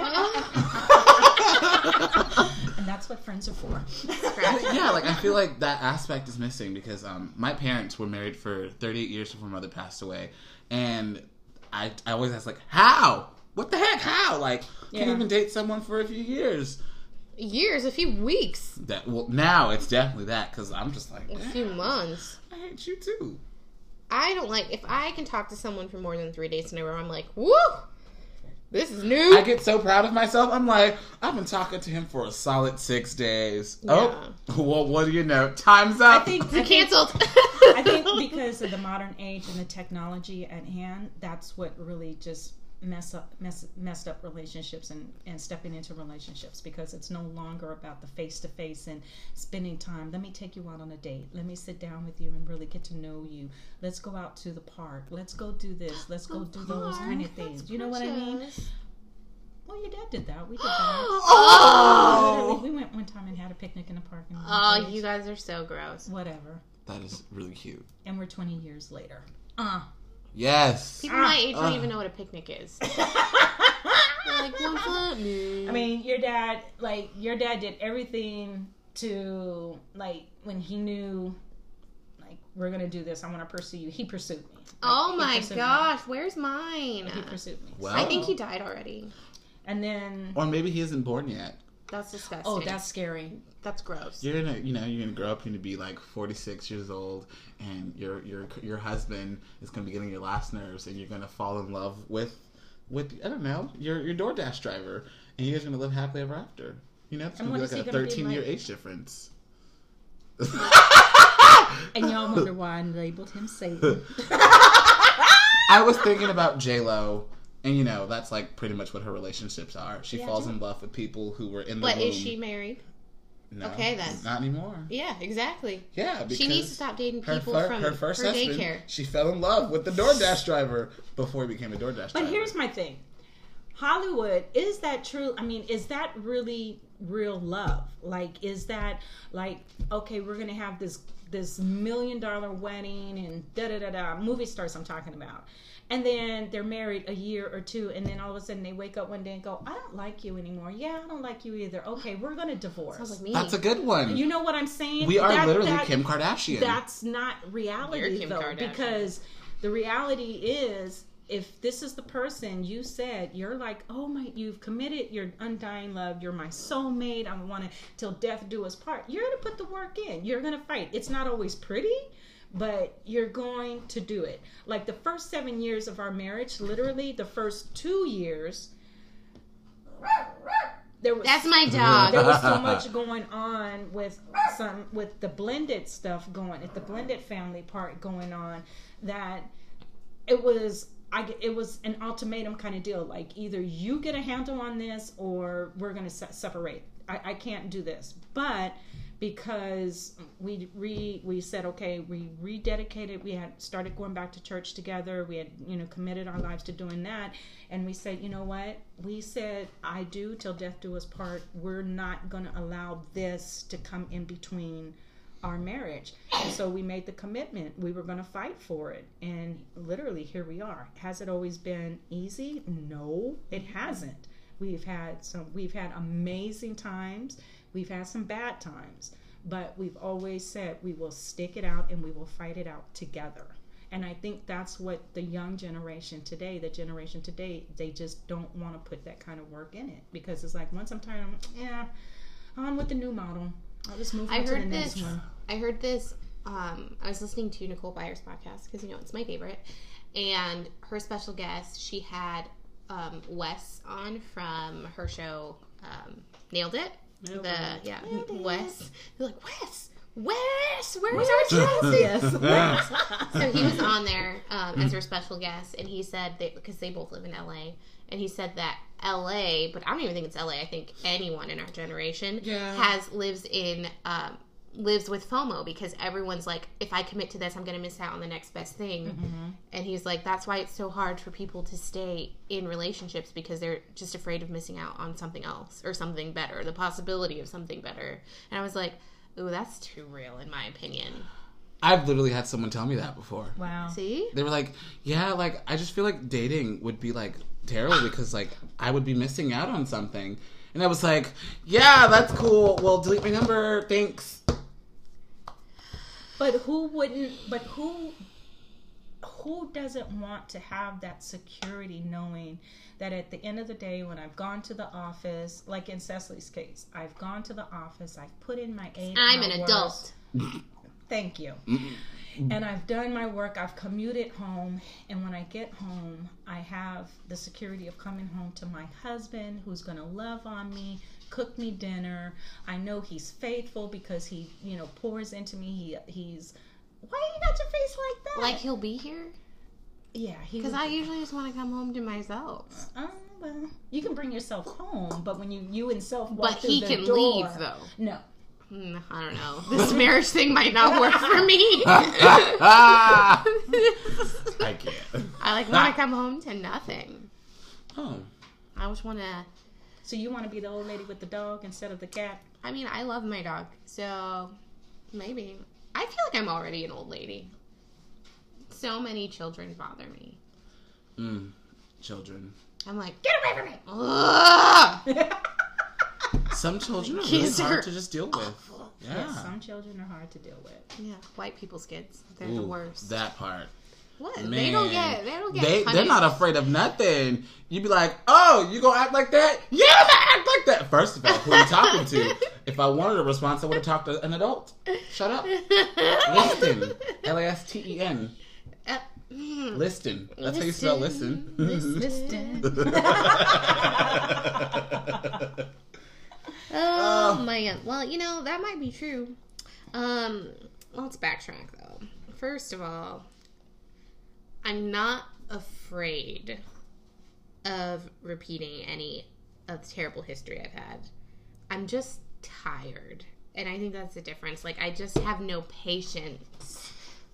[SPEAKER 3] And that's what friends are for.
[SPEAKER 1] Yeah, like I feel like that aspect is missing because um, my parents were married for thirty-eight years before my mother passed away, and I I always ask like, how? What the heck? How? Like, can't
[SPEAKER 3] Yeah.
[SPEAKER 1] even date someone for a few years.
[SPEAKER 2] Years, a few weeks,
[SPEAKER 1] That well, now it's definitely that because I'm just like,
[SPEAKER 2] a few months.
[SPEAKER 1] I hate you too.
[SPEAKER 2] I don't like, if I can talk to someone for more than three days in a row, I'm like, woo! This is new.
[SPEAKER 1] I get so proud of myself. I'm like, I've been talking to him for a solid six days. Oh, well, what do you know? Time's up.
[SPEAKER 3] I think I think,
[SPEAKER 2] Canceled.
[SPEAKER 3] I think because of the modern age and the technology at hand, that's what really just mess up mess, messed up relationships and, and stepping into relationships, because it's no longer about the face to face and spending time. Let me take you out on a date. Let me sit down with you and really get to know you. Let's go out to the park. Let's go do this. Let's go do those kind of things. You know what I mean? Well, your dad did that. We did that.
[SPEAKER 2] Oh!
[SPEAKER 3] Literally, we went one time and had a picnic in the park. And
[SPEAKER 2] Oh, you guys are so gross.
[SPEAKER 3] whatever.
[SPEAKER 1] That is really cute.
[SPEAKER 3] And we're twenty years later. Uh.
[SPEAKER 1] Yes.
[SPEAKER 2] People my age don't
[SPEAKER 1] Uh.
[SPEAKER 2] even know what a picnic is. They're like, what's up, man?
[SPEAKER 3] I mean, your dad, like, your dad did everything to, like, when he knew, like, we're going to do this, I want to pursue you. He pursued me. Like,
[SPEAKER 2] oh
[SPEAKER 3] he
[SPEAKER 2] my
[SPEAKER 3] pursued
[SPEAKER 2] gosh, where's mine?
[SPEAKER 3] Me. He pursued me.
[SPEAKER 1] Well,
[SPEAKER 2] I think he died already.
[SPEAKER 3] And then,
[SPEAKER 1] or maybe he isn't born yet.
[SPEAKER 2] That's disgusting.
[SPEAKER 3] oh, that's scary.
[SPEAKER 2] that's gross.
[SPEAKER 1] You're gonna, you know, you're gonna grow up. You're gonna be like forty-six years old, and your your your husband is gonna be getting your last nerves, and you're gonna fall in love with, with I don't know, your your DoorDash driver, and you guys are gonna live happily ever after. You know, it's
[SPEAKER 3] And
[SPEAKER 1] gonna
[SPEAKER 3] what
[SPEAKER 1] be
[SPEAKER 3] is
[SPEAKER 1] like
[SPEAKER 3] he
[SPEAKER 1] a
[SPEAKER 3] gonna be
[SPEAKER 1] thirteen year
[SPEAKER 3] like?
[SPEAKER 1] age difference.
[SPEAKER 3] And y'all wonder why I labeled him Satan.
[SPEAKER 1] I was thinking about J Lo And, you know, that's, like, pretty much what her relationships are. She
[SPEAKER 3] Yeah,
[SPEAKER 1] falls
[SPEAKER 3] yeah.
[SPEAKER 1] in love with people who were in the
[SPEAKER 2] But
[SPEAKER 1] womb.
[SPEAKER 2] is she married?
[SPEAKER 1] No,
[SPEAKER 2] Okay, then.
[SPEAKER 1] Not anymore.
[SPEAKER 2] Yeah, exactly.
[SPEAKER 1] Yeah, because
[SPEAKER 2] She needs to stop dating
[SPEAKER 1] her,
[SPEAKER 2] people
[SPEAKER 1] fir-
[SPEAKER 2] from
[SPEAKER 1] her first
[SPEAKER 2] her
[SPEAKER 1] husband,
[SPEAKER 2] daycare.
[SPEAKER 1] she fell in love with the DoorDash driver before he became a DoorDash
[SPEAKER 3] But
[SPEAKER 1] driver.
[SPEAKER 3] here's my thing. Hollywood, is that true? I mean, is that really real love? Like, is that like, okay, we're going to have this this million dollar wedding and da da da da, movie stars I'm talking about. And then they're married a year or two, and then all of a sudden they wake up one day and go, I don't like you anymore. Yeah, I don't like you either. Okay, we're going to divorce.
[SPEAKER 2] Sounds like me.
[SPEAKER 1] That's a good one.
[SPEAKER 3] You know what I'm saying?
[SPEAKER 1] We are
[SPEAKER 3] That-
[SPEAKER 1] literally
[SPEAKER 3] that-
[SPEAKER 1] Kim Kardashian.
[SPEAKER 3] That's not reality,
[SPEAKER 2] You're Kim
[SPEAKER 3] though,
[SPEAKER 2] Kardashian.
[SPEAKER 3] because the reality is, if this is the person you said, you're like, oh my, you've committed your undying love, you're my soulmate, I want to till death do us part. You're going to put the work in. You're going to fight. It's not always pretty, but you're going to do it. Like the first seven years of our marriage, literally the first two years, there was
[SPEAKER 2] That's my dog.
[SPEAKER 3] there was so much going on with some with the blended stuff going, at the blended family part going on, that it was I get- it was an ultimatum kind of deal. Like, either you get a handle on this or we're going to se- separate. I, I can't do this. But because we re we said, okay, we rededicated, we had started going back to church together, we had, you know, committed our lives to doing that, and we said, you know what, we said, I do till death do us part. We're not going to allow this to come in between our marriage. And so we made the commitment, we were going to fight for it, and literally here we are. Has it always been easy? No, it hasn't. We've had some we've had amazing times, we've had some bad times, but we've always said we will stick it out and we will fight it out together. And I think that's what the young generation today, the generation today, they just don't want to put that kind of work in it, because it's like, once I'm tired, I'm, yeah, on with the new model. I'll just move on
[SPEAKER 2] I
[SPEAKER 3] to the
[SPEAKER 2] heard
[SPEAKER 3] next
[SPEAKER 2] this.
[SPEAKER 3] one.
[SPEAKER 2] I heard this. Um, I was listening to Nicole Byers' podcast because, you know, it's my favorite. And her special guest, she had um, Wes on from her show um, Nailed It.
[SPEAKER 1] Nailed
[SPEAKER 2] the
[SPEAKER 1] It.
[SPEAKER 2] yeah,
[SPEAKER 3] Nailed It.
[SPEAKER 2] Wes. They're like, Wes, Wes, where's our Chelsea?
[SPEAKER 3] Yes.
[SPEAKER 2] So he was on there um, as her special guest, and he said that because they both live in L A, and he said that L A, but I don't even think it's L A. I think anyone in our generation
[SPEAKER 1] Yeah.
[SPEAKER 2] has lives in um, lives with FOMO, because everyone's like, if I commit to this, I'm going to miss out on the next best thing.
[SPEAKER 3] Mm-hmm.
[SPEAKER 2] And he's like, that's why it's so hard for people to stay in relationships, because they're just afraid of missing out on something else or something better, the possibility of something better. And I was like, ooh, that's too real in my opinion.
[SPEAKER 1] I've literally had someone tell me that before.
[SPEAKER 3] Wow.
[SPEAKER 2] See?
[SPEAKER 1] They were like, yeah, like, I just feel like dating would be, like, terrible because, like, I would be missing out on something. And I was like, yeah, that's cool. Well, delete my number. Thanks.
[SPEAKER 3] But who wouldn't, but who who doesn't want to have that security, knowing that at the end of the day, when I've gone to the office, like in Cecily's case, I've gone to the office, I've put in my eight
[SPEAKER 2] I'm
[SPEAKER 3] hours.
[SPEAKER 2] an adult.
[SPEAKER 3] Thank you. And I've done my work, I've commuted home, and when I get home, I have the security of coming home to my husband, who's going to love on me, cook me dinner. I know he's faithful because he, you know, pours into me. He, he's, why you got your face like that?
[SPEAKER 2] Like, he'll be here?
[SPEAKER 3] yeah, he
[SPEAKER 2] Because
[SPEAKER 3] would-
[SPEAKER 2] I usually just want to come home to myself.
[SPEAKER 3] Oh, well, you can bring yourself home, but when you you and self walk
[SPEAKER 2] But
[SPEAKER 3] through
[SPEAKER 2] he
[SPEAKER 3] the
[SPEAKER 2] can
[SPEAKER 3] door,
[SPEAKER 2] leave, though.
[SPEAKER 3] No.
[SPEAKER 2] Mm, I don't know. This marriage thing might not work for me.
[SPEAKER 1] I can't.
[SPEAKER 2] I like want to come home to nothing.
[SPEAKER 1] Oh.
[SPEAKER 2] I just want to.
[SPEAKER 3] So you want to be the old lady with the dog instead of the cat?
[SPEAKER 2] I mean, I love my dog, so maybe. I feel like I'm already an old lady. So many children bother me.
[SPEAKER 1] Mm. Children.
[SPEAKER 2] I'm like, get away from me! Ugh!
[SPEAKER 1] Some children are really
[SPEAKER 2] Kids
[SPEAKER 1] hard
[SPEAKER 2] are
[SPEAKER 1] to just deal with. Yeah.
[SPEAKER 3] Yes, some children are hard to deal with.
[SPEAKER 2] Yeah, white people's kids. They're
[SPEAKER 1] Ooh,
[SPEAKER 2] the worst.
[SPEAKER 1] That part.
[SPEAKER 2] What?
[SPEAKER 1] Man.
[SPEAKER 2] They don't get. They don't get.
[SPEAKER 1] They, they're
[SPEAKER 2] punished.
[SPEAKER 1] not afraid of nothing. You be like, oh, you gonna act like that? Yeah, I'm gonna act like that. First of all, who are you talking to? If I wanted a response, I would have talked to an adult. Shut up. Listen. L A S T E N.
[SPEAKER 2] Uh, mm.
[SPEAKER 1] Listen. That's how you spell listen.
[SPEAKER 2] Listen. Oh,
[SPEAKER 1] Oh.
[SPEAKER 2] man. Well, you know, that might be true. Um, let's backtrack though. First of all, I'm not afraid of repeating any of the terrible history I've had. I'm just tired. And I think that's the difference. Like, I just have no patience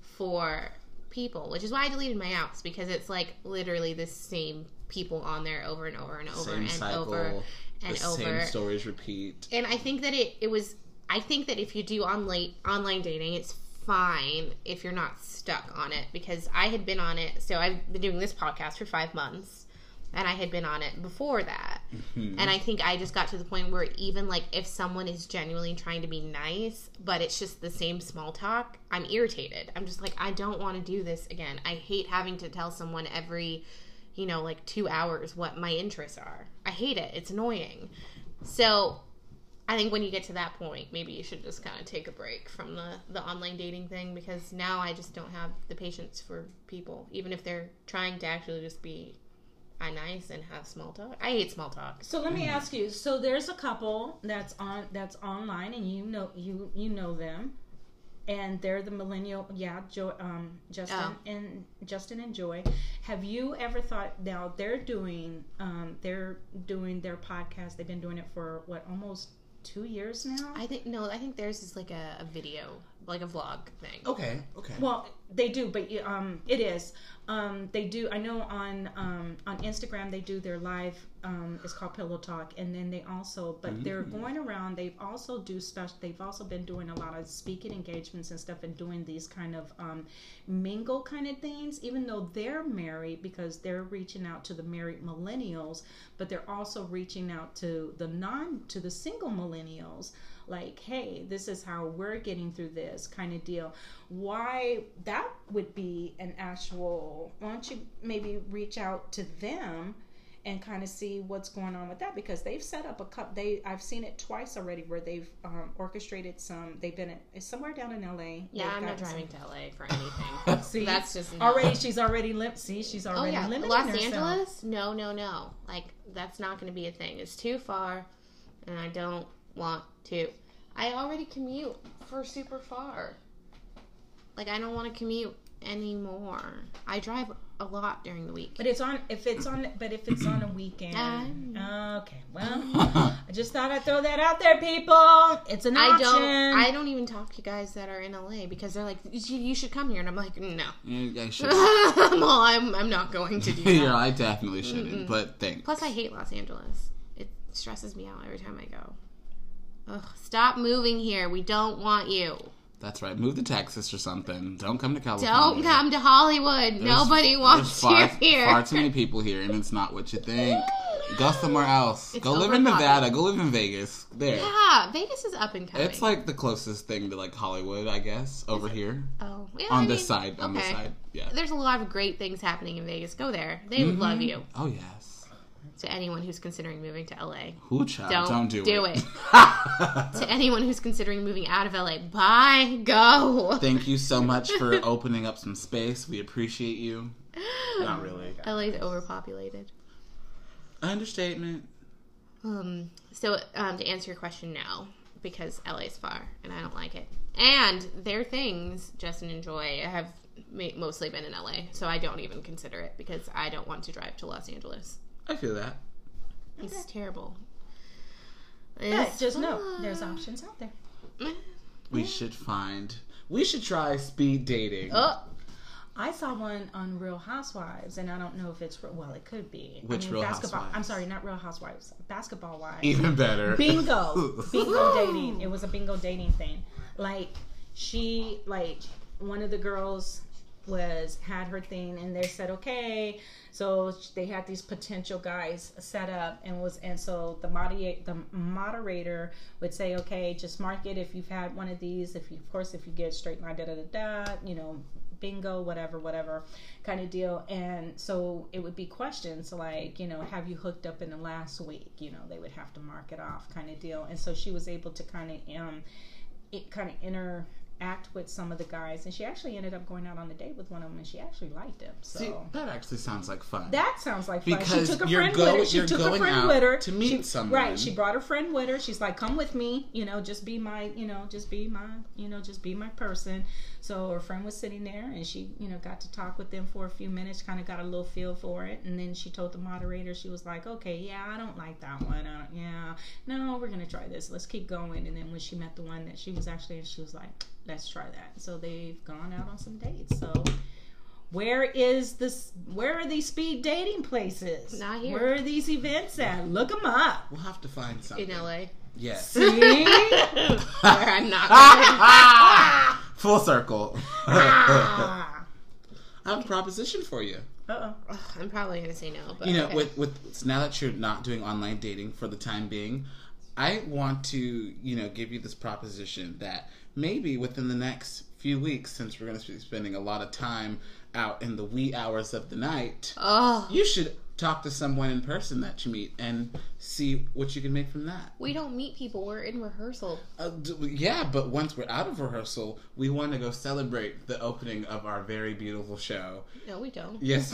[SPEAKER 2] for people, which is why I deleted my outs, because it's like literally the same people on there over and over and over
[SPEAKER 1] same
[SPEAKER 2] and
[SPEAKER 1] cycle,
[SPEAKER 2] over and
[SPEAKER 1] the
[SPEAKER 2] over.
[SPEAKER 1] Same stories repeat.
[SPEAKER 2] And I think that it, it was, I think that if you do online, online dating, it's fine if you're not stuck on it, because I had been on it. So I've been doing this podcast for five months. And I had been on it before that. Mm-hmm. And I think I just got to the point where even, like, if someone is genuinely trying to be nice, but it's just the same small talk, I'm irritated. I'm just like, I don't want to do this again. I hate having to tell someone every, you know, like, two hours what my interests are. I hate it. It's annoying. So I think when you get to that point, maybe you should just kind of take a break from the, the online dating thing, because now I just don't have the patience for people, even if they're trying to actually just be I nice and have small talk. I hate small talk.
[SPEAKER 3] So let me ask you. So there's a couple that's on that's online, and you know you you know them, and they're the millennial. Yeah, Joy, um, Justin oh. and Justin and Joy. Have you ever thought? Now they're doing um, they're doing their podcast. They've been doing it for what, almost two years now.
[SPEAKER 2] I think no. I think theirs is like a, a video, like a vlog thing.
[SPEAKER 1] Okay. Okay.
[SPEAKER 3] Well, they do, but um, it is. Um, they do. I know on um, on Instagram they do their live. Um, it's called Pillow Talk, and then they also, but mm-hmm. they're going around. They've also do special. They've also been doing a lot of speaking engagements and stuff, and doing these kind of um, mingle kind of things. Even though they're married, because they're reaching out to the married millennials, but they're also reaching out to the non to the single millennials. Like, hey, this is how we're getting through this kind of deal. Why that would be an actual, why don't you maybe reach out to them and kind of see what's going on with that, because they've set up a cup. They I've seen it twice already where they've um, orchestrated some. They've been at, somewhere down in L A.
[SPEAKER 2] Yeah, I'm not driving some, to L A for anything.
[SPEAKER 3] See,
[SPEAKER 2] that's just
[SPEAKER 3] not. already. She's already lim- See, she's already
[SPEAKER 2] oh, yeah.
[SPEAKER 3] limiting
[SPEAKER 2] Los
[SPEAKER 3] herself.
[SPEAKER 2] Angeles? No, no, no. Like, that's not going to be a thing. It's too far, and I don't want to. I already commute for super far. Like, I don't want to commute anymore. I drive a lot during the week.
[SPEAKER 3] But it's on if it's on but if it's on a weekend.
[SPEAKER 2] Um,
[SPEAKER 3] okay. Well, I just thought I'd throw that out there, people. It's an
[SPEAKER 2] I
[SPEAKER 3] option.
[SPEAKER 2] don't I don't even talk to guys that are in L A, because they're like, you, you should come here, and I'm like, no.
[SPEAKER 1] Yeah, I should.
[SPEAKER 2] Well, I'm I'm not going to do that.
[SPEAKER 1] Yeah, I definitely shouldn't. Mm-mm. But thanks.
[SPEAKER 2] Plus, I hate Los Angeles. It stresses me out every time I go. Ugh, stop moving here. We don't want you.
[SPEAKER 1] That's right. Move to Texas or something. Don't come to California.
[SPEAKER 2] Don't come to Hollywood. There's, Nobody wants
[SPEAKER 1] far,
[SPEAKER 2] you here.
[SPEAKER 1] Far too many people here, and it's not what you think. Go somewhere else.
[SPEAKER 2] It's
[SPEAKER 1] Go live in Nevada. Go live in Vegas. There.
[SPEAKER 2] Yeah, Vegas is up and coming.
[SPEAKER 1] It's like the closest thing to like Hollywood, I guess, over here.
[SPEAKER 2] Oh, yeah.
[SPEAKER 1] On
[SPEAKER 2] I
[SPEAKER 1] this
[SPEAKER 2] mean,
[SPEAKER 1] side. On
[SPEAKER 2] okay.
[SPEAKER 1] this side. Yeah.
[SPEAKER 2] There's a lot of great things happening in Vegas. Go there. They
[SPEAKER 1] mm-hmm.
[SPEAKER 2] would love you.
[SPEAKER 1] Oh yes.
[SPEAKER 2] To anyone who's considering moving to L A.
[SPEAKER 1] Who child?
[SPEAKER 2] Don't,
[SPEAKER 1] don't do,
[SPEAKER 2] do
[SPEAKER 1] it.
[SPEAKER 2] it. To anyone who's considering moving out of L A, bye, go.
[SPEAKER 1] Thank you so much for opening up some space. We appreciate you. Not really.
[SPEAKER 2] L A's overpopulated.
[SPEAKER 1] Understatement.
[SPEAKER 2] Um. So, um, to answer your question, no, because L A's far, and I don't like it. And their things, Justin and Joy, have mostly been in L A, so I don't even consider it, because I don't want to drive to Los Angeles.
[SPEAKER 1] I feel that.
[SPEAKER 2] It's okay. Terrible.
[SPEAKER 3] But just know, there's options out there.
[SPEAKER 1] We yeah. should find... We should try speed dating.
[SPEAKER 2] Oh.
[SPEAKER 3] I saw one on Real Housewives, and I don't know if it's... Well, it could be.
[SPEAKER 1] Which
[SPEAKER 3] I mean,
[SPEAKER 1] Real
[SPEAKER 3] basketball,
[SPEAKER 1] Housewives?
[SPEAKER 3] I'm sorry, not Real Housewives. Basketball Wives.
[SPEAKER 1] Even better.
[SPEAKER 3] Bingo. Bingo dating. It was a bingo dating thing. Like, she... Like, one of the girls... was had her thing, and they said okay, so they had these potential guys set up, and was and so the moderate the moderator would say, okay, just mark it if you've had one of these, if you of course if you get straight line, da da da da, you know, bingo, whatever whatever kind of deal. And so it would be questions like, you know, have you hooked up in the last week, you know, they would have to mark it off kind of deal. And so she was able to kind of um it kind of enter act with some of the guys, and she actually ended up going out on a date with one of them, and she actually liked him. So
[SPEAKER 1] See, that actually sounds like fun.
[SPEAKER 3] that sounds like fun.
[SPEAKER 1] Because
[SPEAKER 3] she took a
[SPEAKER 1] you're
[SPEAKER 3] friend
[SPEAKER 1] go-
[SPEAKER 3] with her. She
[SPEAKER 1] you're
[SPEAKER 3] took
[SPEAKER 1] going
[SPEAKER 3] a friend
[SPEAKER 1] out
[SPEAKER 3] with her
[SPEAKER 1] to meet
[SPEAKER 3] she,
[SPEAKER 1] someone.
[SPEAKER 3] Right. She brought her friend with her. She's like, "Come with me. You know, just be my. You know, just be my. You know, just be my person." So her friend was sitting there, and she, you know, got to talk with them for a few minutes. Kind of got a little feel for it, and then she told the moderator, she was like, "Okay, yeah, I don't like that one. I don't, yeah, no, we're gonna try this. Let's keep going." And then when she met the one that she was actually, she was like, "Let's try that." So they've gone out on some dates. So where is this? Where are these speed dating places?
[SPEAKER 2] Not here.
[SPEAKER 3] Where are these events at? Look them up.
[SPEAKER 1] We'll have to find something.
[SPEAKER 2] In L A.
[SPEAKER 1] Yes.
[SPEAKER 3] See?
[SPEAKER 2] Where I'm not.
[SPEAKER 1] Full circle.
[SPEAKER 3] Ah.
[SPEAKER 1] I have a proposition for you.
[SPEAKER 3] Uh-oh.
[SPEAKER 2] Ugh, I'm probably gonna say no, but
[SPEAKER 1] You know,
[SPEAKER 2] okay.
[SPEAKER 1] with with now that you're not doing online dating for the time being, I want to, you know, give you this proposition that maybe within the next few weeks, since we're going to be spending a lot of time out in the wee hours of the night,
[SPEAKER 2] oh,
[SPEAKER 1] you should talk to someone in person that you meet and see what you can make from that.
[SPEAKER 2] we don't meet people. We're in rehearsal.
[SPEAKER 1] Uh, d- yeah, but once we're out of rehearsal, we want to go celebrate the opening of our very beautiful show.
[SPEAKER 2] No, we don't.
[SPEAKER 1] Yes.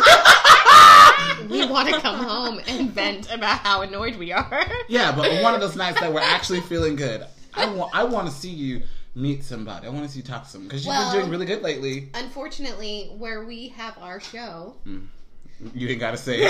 [SPEAKER 2] We want to come home and vent about how annoyed we are.
[SPEAKER 1] Yeah, but on one of those nights that we're actually feeling good, I want I want to see you meet somebody. I want to see you talk to someone because you've
[SPEAKER 2] Well,
[SPEAKER 1] been doing really good lately.
[SPEAKER 2] Unfortunately, where we have our show,
[SPEAKER 1] You ain't got to say it.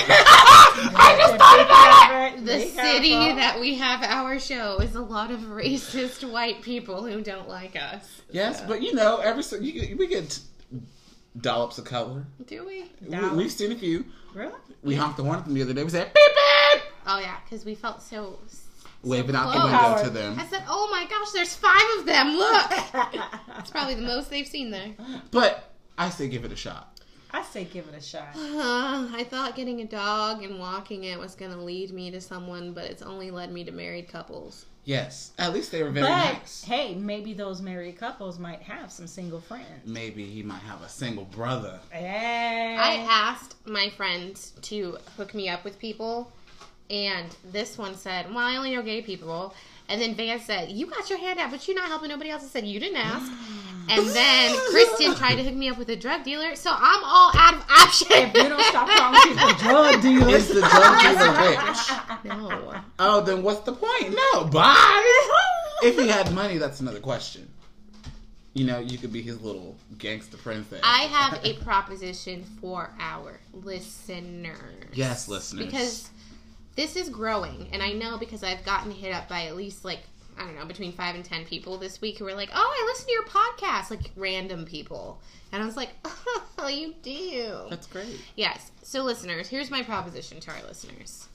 [SPEAKER 2] I just thought about it. The
[SPEAKER 3] Be
[SPEAKER 2] city
[SPEAKER 3] careful.
[SPEAKER 2] that we have our show is a lot of racist white people who don't like us.
[SPEAKER 1] Yes,
[SPEAKER 2] So-
[SPEAKER 1] but you know, every so you get, we get dollops of color.
[SPEAKER 2] do we?
[SPEAKER 1] We,
[SPEAKER 3] Dollops?
[SPEAKER 1] we've seen a few.
[SPEAKER 3] Really?
[SPEAKER 1] We honked the horn at them the other day. We said, beep, beep!
[SPEAKER 2] Oh yeah, because we felt so, so
[SPEAKER 1] Waving out the
[SPEAKER 2] close.
[SPEAKER 1] window to them.
[SPEAKER 2] I said, "Oh my gosh, there's five of them! Look, it's probably the most they've seen there."
[SPEAKER 1] But I say give it a shot.
[SPEAKER 3] I say give it a shot.
[SPEAKER 2] Uh, I thought getting a dog and walking it was going to lead me to someone, but it's only led me to married couples.
[SPEAKER 1] Yes, at least they were very
[SPEAKER 3] But
[SPEAKER 1] nice.
[SPEAKER 3] hey, maybe those married couples might have some single friends.
[SPEAKER 1] Maybe he might have a single brother.
[SPEAKER 3] Hey.
[SPEAKER 2] I asked my friends to hook me up with people, and this one said, "Well, I only know gay people." And then Van said, "You got your hand out, but you're not helping nobody else." I said, "You didn't ask." And then Kristen tried to hook me up with a drug dealer, so I'm all out of options.
[SPEAKER 3] If you don't stop calling people drug dealers.
[SPEAKER 1] Is the drug dealer rich?
[SPEAKER 2] No.
[SPEAKER 1] Oh, then what's the point? No, bye. If he had money, that's another question. You know, you could be his little gangster princess.
[SPEAKER 2] I have a proposition for our listeners.
[SPEAKER 1] Yes, listeners.
[SPEAKER 2] Because this is growing, and I know because I've gotten hit up by at least, like, I don't know, between five and ten people this week who were like, "Oh, I listen to your podcast," like random people. And I was like, "Oh, you do."
[SPEAKER 1] That's great.
[SPEAKER 2] Yes. So, listeners, here's my proposition to our listeners.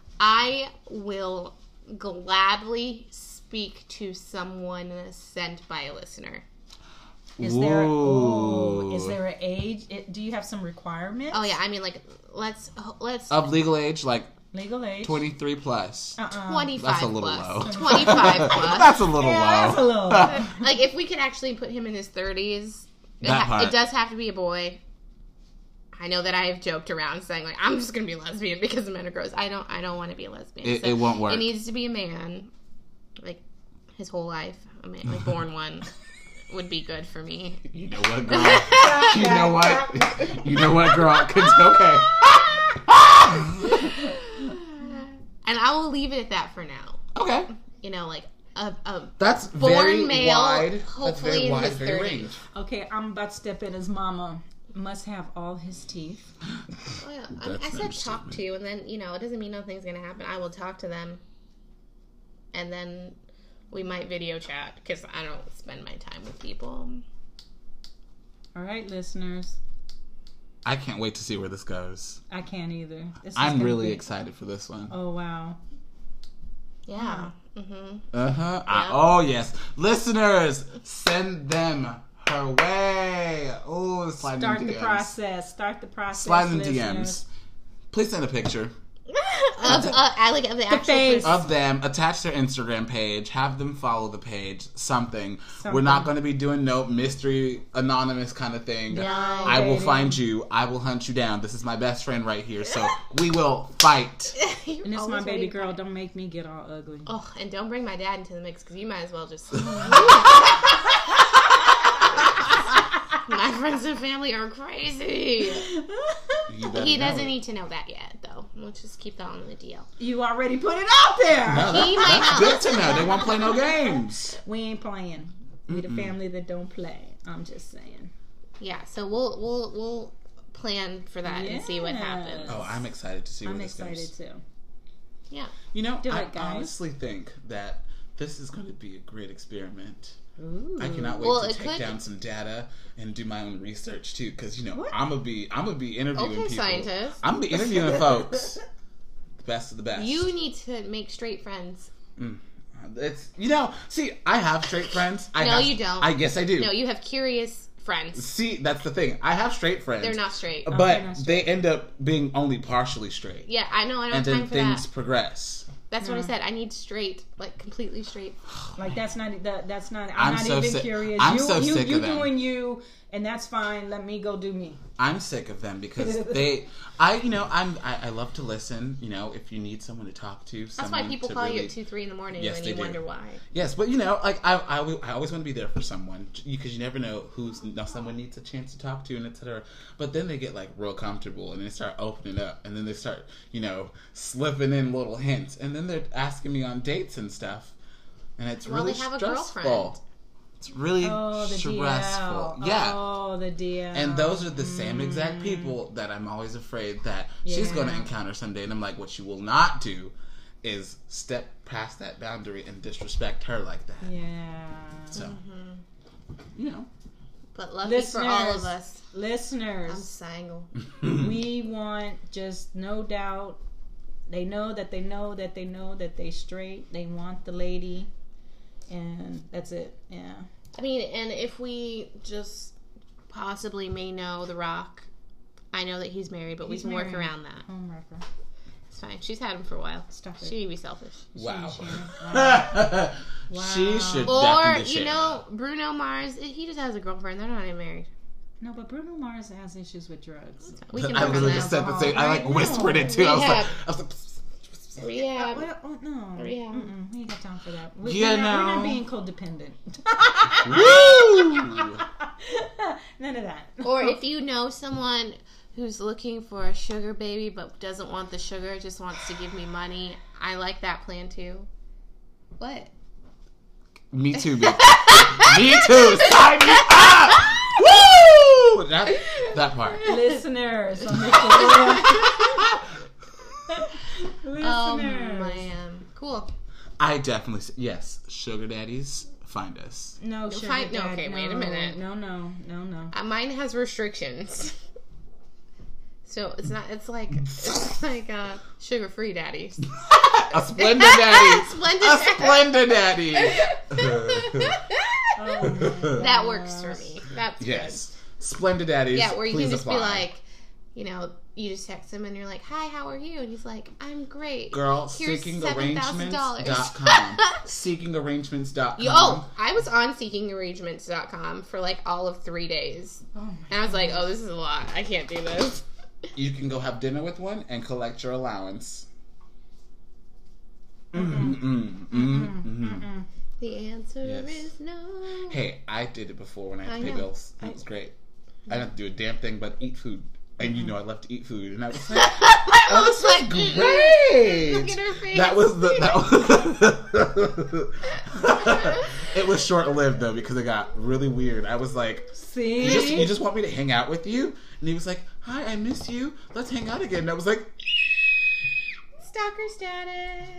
[SPEAKER 2] I will gladly speak to someone sent by a listener.
[SPEAKER 3] Is there,
[SPEAKER 1] Ooh.
[SPEAKER 3] oh, is there an age? It, do you have some requirements?
[SPEAKER 2] Oh yeah, I mean, like, let's let's
[SPEAKER 1] Of legal age, like
[SPEAKER 3] Legal age?
[SPEAKER 1] twenty-three plus.
[SPEAKER 3] Uh-uh.
[SPEAKER 2] twenty-five
[SPEAKER 1] That's a little
[SPEAKER 2] plus.
[SPEAKER 1] low.
[SPEAKER 2] twenty-five plus.
[SPEAKER 1] That's a little
[SPEAKER 3] Yeah, that's a
[SPEAKER 1] low.
[SPEAKER 3] little.
[SPEAKER 2] Like, if we could actually put him in his thirties, it,
[SPEAKER 1] That
[SPEAKER 2] ha-
[SPEAKER 1] part.
[SPEAKER 2] it does have to be a boy. I know that I have joked around saying, like, I'm just gonna be a lesbian because the men are gross. I don't. I don't want to be a lesbian.
[SPEAKER 1] It,
[SPEAKER 2] So
[SPEAKER 1] it won't work.
[SPEAKER 2] It needs to be a man, like his whole life. A man, like born one, would be good for me.
[SPEAKER 1] You know what, girl? You know what? You know what, girl? It's okay.
[SPEAKER 2] And I will leave it at that for now.
[SPEAKER 1] Okay.
[SPEAKER 2] You know, like a, a
[SPEAKER 1] That's
[SPEAKER 2] born
[SPEAKER 1] very
[SPEAKER 2] male,
[SPEAKER 1] wide. That's
[SPEAKER 2] hopefully
[SPEAKER 1] very
[SPEAKER 2] in
[SPEAKER 1] wide,
[SPEAKER 2] his
[SPEAKER 1] very
[SPEAKER 2] thirties.
[SPEAKER 1] range.
[SPEAKER 3] Okay, I'm about to step in as mama. Must have all his teeth.
[SPEAKER 2] Well, yeah, I, mean,
[SPEAKER 1] That's
[SPEAKER 2] I
[SPEAKER 1] an
[SPEAKER 2] said talk
[SPEAKER 1] understatement.
[SPEAKER 2] to, and then, you know, it doesn't mean nothing's going to happen. I will talk to them, and then we might video chat, because I don't spend my time with people.
[SPEAKER 3] All right, listeners.
[SPEAKER 1] I can't wait to see where this goes.
[SPEAKER 3] I can't either. This is
[SPEAKER 1] I'm
[SPEAKER 3] gonna
[SPEAKER 1] really
[SPEAKER 3] be-
[SPEAKER 1] excited for this one.
[SPEAKER 3] Oh, wow.
[SPEAKER 2] Yeah. Mm-hmm.
[SPEAKER 1] Uh huh.
[SPEAKER 2] Yeah.
[SPEAKER 1] Oh yes, listeners, send them her way. Oh, slide
[SPEAKER 3] Start
[SPEAKER 1] into
[SPEAKER 3] the
[SPEAKER 1] D Ms.
[SPEAKER 3] process. Start the process.
[SPEAKER 1] Slide into D
[SPEAKER 3] listeners.
[SPEAKER 1] Ms. Please send a picture
[SPEAKER 2] of, uh, I like of the actual
[SPEAKER 3] face.
[SPEAKER 2] person.
[SPEAKER 1] of them. Attach their Instagram page. Have them follow the page. Something.
[SPEAKER 3] Something.
[SPEAKER 1] We're not going to be doing no mystery, anonymous kind of thing.
[SPEAKER 2] No.
[SPEAKER 1] I will
[SPEAKER 3] Dating.
[SPEAKER 1] find you. I will hunt you down. This is my best friend right here. So we will fight.
[SPEAKER 2] You're
[SPEAKER 3] And this is my
[SPEAKER 2] always
[SPEAKER 3] baby
[SPEAKER 2] ready.
[SPEAKER 3] girl. Don't make me get all ugly.
[SPEAKER 2] Oh, and don't bring my dad into the mix, because you might as well just... My friends and family are crazy.
[SPEAKER 1] You better
[SPEAKER 2] He
[SPEAKER 1] know
[SPEAKER 2] doesn't
[SPEAKER 1] it.
[SPEAKER 2] need to know that yet, though. We'll just keep that on the D L.
[SPEAKER 3] You already put it out there.
[SPEAKER 1] No, that,
[SPEAKER 2] He might
[SPEAKER 1] that's
[SPEAKER 2] not
[SPEAKER 1] good to
[SPEAKER 2] listen.
[SPEAKER 1] know. They won't play no games.
[SPEAKER 3] We ain't playing. We the
[SPEAKER 1] Mm-mm.
[SPEAKER 3] family that don't play. I'm just saying.
[SPEAKER 2] Yeah, so we'll we'll we'll plan for that and see what
[SPEAKER 3] Yes.
[SPEAKER 2] happens.
[SPEAKER 1] Oh, I'm excited to see where
[SPEAKER 3] I'm
[SPEAKER 1] this
[SPEAKER 3] excited
[SPEAKER 1] goes.
[SPEAKER 3] too.
[SPEAKER 2] Yeah.
[SPEAKER 1] You know,
[SPEAKER 3] Do
[SPEAKER 1] I
[SPEAKER 3] it, guys.
[SPEAKER 1] honestly think that this is going to be a great experiment.
[SPEAKER 3] Ooh.
[SPEAKER 1] I cannot wait
[SPEAKER 2] Well,
[SPEAKER 1] to
[SPEAKER 2] it
[SPEAKER 1] take
[SPEAKER 2] could-
[SPEAKER 1] down some data and do my own research too, because you know
[SPEAKER 3] What?
[SPEAKER 1] I'm gonna be I'm gonna be interviewing
[SPEAKER 2] Okay,
[SPEAKER 1] people.
[SPEAKER 2] scientist.
[SPEAKER 1] I'm gonna be interviewing folks. The best of the best.
[SPEAKER 2] You need to make straight friends.
[SPEAKER 1] Mm. It's you know. See, I have straight friends. I
[SPEAKER 2] No,
[SPEAKER 1] have,
[SPEAKER 2] you don't.
[SPEAKER 1] I guess I do.
[SPEAKER 2] No, you have curious friends.
[SPEAKER 1] See, that's the thing. I have straight friends.
[SPEAKER 2] They're not straight.
[SPEAKER 3] they're
[SPEAKER 1] but
[SPEAKER 3] not
[SPEAKER 1] they
[SPEAKER 3] straight.
[SPEAKER 1] end up being only partially straight,
[SPEAKER 2] Yeah, I know. I don't
[SPEAKER 1] and
[SPEAKER 2] have
[SPEAKER 1] then
[SPEAKER 2] time for
[SPEAKER 1] things
[SPEAKER 2] that.
[SPEAKER 1] progress.
[SPEAKER 2] That's what I
[SPEAKER 3] No.
[SPEAKER 2] said. I need straight, like completely straight.
[SPEAKER 3] Like that's not that, that's not. I'm,
[SPEAKER 1] I'm
[SPEAKER 3] not
[SPEAKER 1] so
[SPEAKER 3] even
[SPEAKER 1] sick-
[SPEAKER 3] curious.
[SPEAKER 1] I'm
[SPEAKER 3] you
[SPEAKER 1] so
[SPEAKER 3] you,
[SPEAKER 1] sick
[SPEAKER 3] you
[SPEAKER 1] of them.
[SPEAKER 3] doing you, and that's fine. Let me go do me.
[SPEAKER 1] I'm sick of them because they, I, you know, I'm, I, I love to listen. You know, if you need someone to talk to,
[SPEAKER 2] That's
[SPEAKER 1] someone
[SPEAKER 2] why people
[SPEAKER 1] to
[SPEAKER 2] call
[SPEAKER 1] really,
[SPEAKER 2] you at two, three in the morning,
[SPEAKER 1] Yes,
[SPEAKER 2] and
[SPEAKER 1] they
[SPEAKER 2] then you
[SPEAKER 1] do.
[SPEAKER 2] wonder why.
[SPEAKER 1] Yes, but you know, like I, I, will- I always want to be there for someone because you never know who's, you know, someone needs a chance to talk to and et cetera. But then they get like real comfortable and they start opening up and then they start, you know, slipping in little hints and then they're asking me on dates and stuff, and it's
[SPEAKER 2] Well,
[SPEAKER 1] really
[SPEAKER 2] they have a
[SPEAKER 1] stressful.
[SPEAKER 2] girlfriend.
[SPEAKER 1] It's really
[SPEAKER 3] Oh, the
[SPEAKER 1] stressful.
[SPEAKER 3] D L.
[SPEAKER 1] Yeah.
[SPEAKER 3] Oh, the D L.
[SPEAKER 1] And those are the same exact
[SPEAKER 3] Mm.
[SPEAKER 1] people that I'm always afraid that she's going to
[SPEAKER 3] Yeah.
[SPEAKER 1] encounter someday. And I'm like, what you will not do is step past that boundary and disrespect her like that.
[SPEAKER 3] Yeah.
[SPEAKER 1] So,
[SPEAKER 2] Mm-hmm.
[SPEAKER 1] you know.
[SPEAKER 2] But lucky for all of
[SPEAKER 3] Listeners.
[SPEAKER 2] us, I'm
[SPEAKER 3] Listeners,
[SPEAKER 2] single.
[SPEAKER 3] we want just no doubt. They know that they know that they know that they straight. They want the lady, and that's it. Yeah.
[SPEAKER 2] I mean, and if we just possibly may know The Rock, I know that he's married, but
[SPEAKER 3] He's
[SPEAKER 2] we can work
[SPEAKER 3] married.
[SPEAKER 2] around that.
[SPEAKER 3] Homewrecker.
[SPEAKER 2] It's fine. She's had him for a while.
[SPEAKER 3] Stop it.
[SPEAKER 2] She'd be selfish.
[SPEAKER 1] Wow.
[SPEAKER 3] She- wow.
[SPEAKER 1] She should
[SPEAKER 2] Or,
[SPEAKER 1] definitely
[SPEAKER 2] you
[SPEAKER 1] share
[SPEAKER 2] know, Bruno Mars, he just has a girlfriend. They're not even married.
[SPEAKER 3] No, but Bruno Mars has issues with drugs.
[SPEAKER 2] We
[SPEAKER 1] that.
[SPEAKER 2] can
[SPEAKER 1] I
[SPEAKER 2] work on
[SPEAKER 1] literally
[SPEAKER 2] that.
[SPEAKER 1] just said the same. I like
[SPEAKER 3] Right?
[SPEAKER 1] whispered it too.
[SPEAKER 2] No.
[SPEAKER 1] I was like,
[SPEAKER 2] Rehab.
[SPEAKER 1] I was like,
[SPEAKER 2] Rehab.
[SPEAKER 3] Uh, well, oh, no.
[SPEAKER 2] Yeah.
[SPEAKER 3] Mm-mm, we ain't got time for that. We,
[SPEAKER 1] You
[SPEAKER 3] we're, not, we're
[SPEAKER 1] know.
[SPEAKER 3] not being codependent.
[SPEAKER 1] woo!
[SPEAKER 3] None of that.
[SPEAKER 2] Or if you know someone who's looking for a sugar baby but doesn't want the sugar, just wants to give me money, I like that plan too. What?
[SPEAKER 1] Me too, bitch. Me too. Sign me up. Woo! That that part.
[SPEAKER 3] Listeners on the Listeners.
[SPEAKER 2] Oh man, cool.
[SPEAKER 1] I definitely s- yes. Sugar daddies, find us.
[SPEAKER 3] No, sugar
[SPEAKER 2] fight- no,
[SPEAKER 3] dad,
[SPEAKER 2] okay, wait a
[SPEAKER 3] no,
[SPEAKER 2] minute.
[SPEAKER 3] No, no, no, no.
[SPEAKER 2] Uh, mine has restrictions, so it's not. It's like it's like uh, sugar-free daddies.
[SPEAKER 1] A Splenda daddy.
[SPEAKER 2] Splenda
[SPEAKER 1] A
[SPEAKER 2] daddy.
[SPEAKER 1] Splenda daddy.
[SPEAKER 3] Oh, my
[SPEAKER 2] That works for
[SPEAKER 3] gosh.
[SPEAKER 2] me. That's
[SPEAKER 1] Yes. Splenda daddies.
[SPEAKER 2] good. Yeah, where you
[SPEAKER 1] please
[SPEAKER 2] can just
[SPEAKER 1] apply.
[SPEAKER 2] be like, you know, you just text him and you're like, "Hi, how are you?" And he's like, "I'm great."
[SPEAKER 1] Girl,
[SPEAKER 2] Here's
[SPEAKER 1] seeking
[SPEAKER 2] seven thousand
[SPEAKER 1] arrangements
[SPEAKER 2] dollars.
[SPEAKER 1] dot com. seeking arrangements dot com.
[SPEAKER 2] Yo, oh, I was on seeking arrangements dot com for like all of three days.
[SPEAKER 3] Oh my
[SPEAKER 2] And I was like, oh, this is a lot. I can't do this.
[SPEAKER 1] You can go have dinner with one and collect your allowance.
[SPEAKER 3] Mm-mm.
[SPEAKER 1] Mm, mm, mm, mm.
[SPEAKER 3] Mm-mm.
[SPEAKER 2] The answer
[SPEAKER 1] Yes.
[SPEAKER 2] is no.
[SPEAKER 1] Hey, I did it before when I had
[SPEAKER 2] I
[SPEAKER 1] to pay
[SPEAKER 2] know.
[SPEAKER 1] bills. It
[SPEAKER 2] I-
[SPEAKER 1] was great. I didn't have to do a damn thing but eat food. And you know I love to eat food. And I was like,
[SPEAKER 2] I
[SPEAKER 1] oh,
[SPEAKER 2] was
[SPEAKER 1] this
[SPEAKER 2] like,
[SPEAKER 1] is great.
[SPEAKER 2] Look at her face.
[SPEAKER 1] That was the that was It was short lived though because it got really weird. I was like,
[SPEAKER 3] See?
[SPEAKER 1] you just, you just want me to hang out with you? And he was like, hi, I miss you. Let's hang out again. And I was like,
[SPEAKER 2] Stalker status.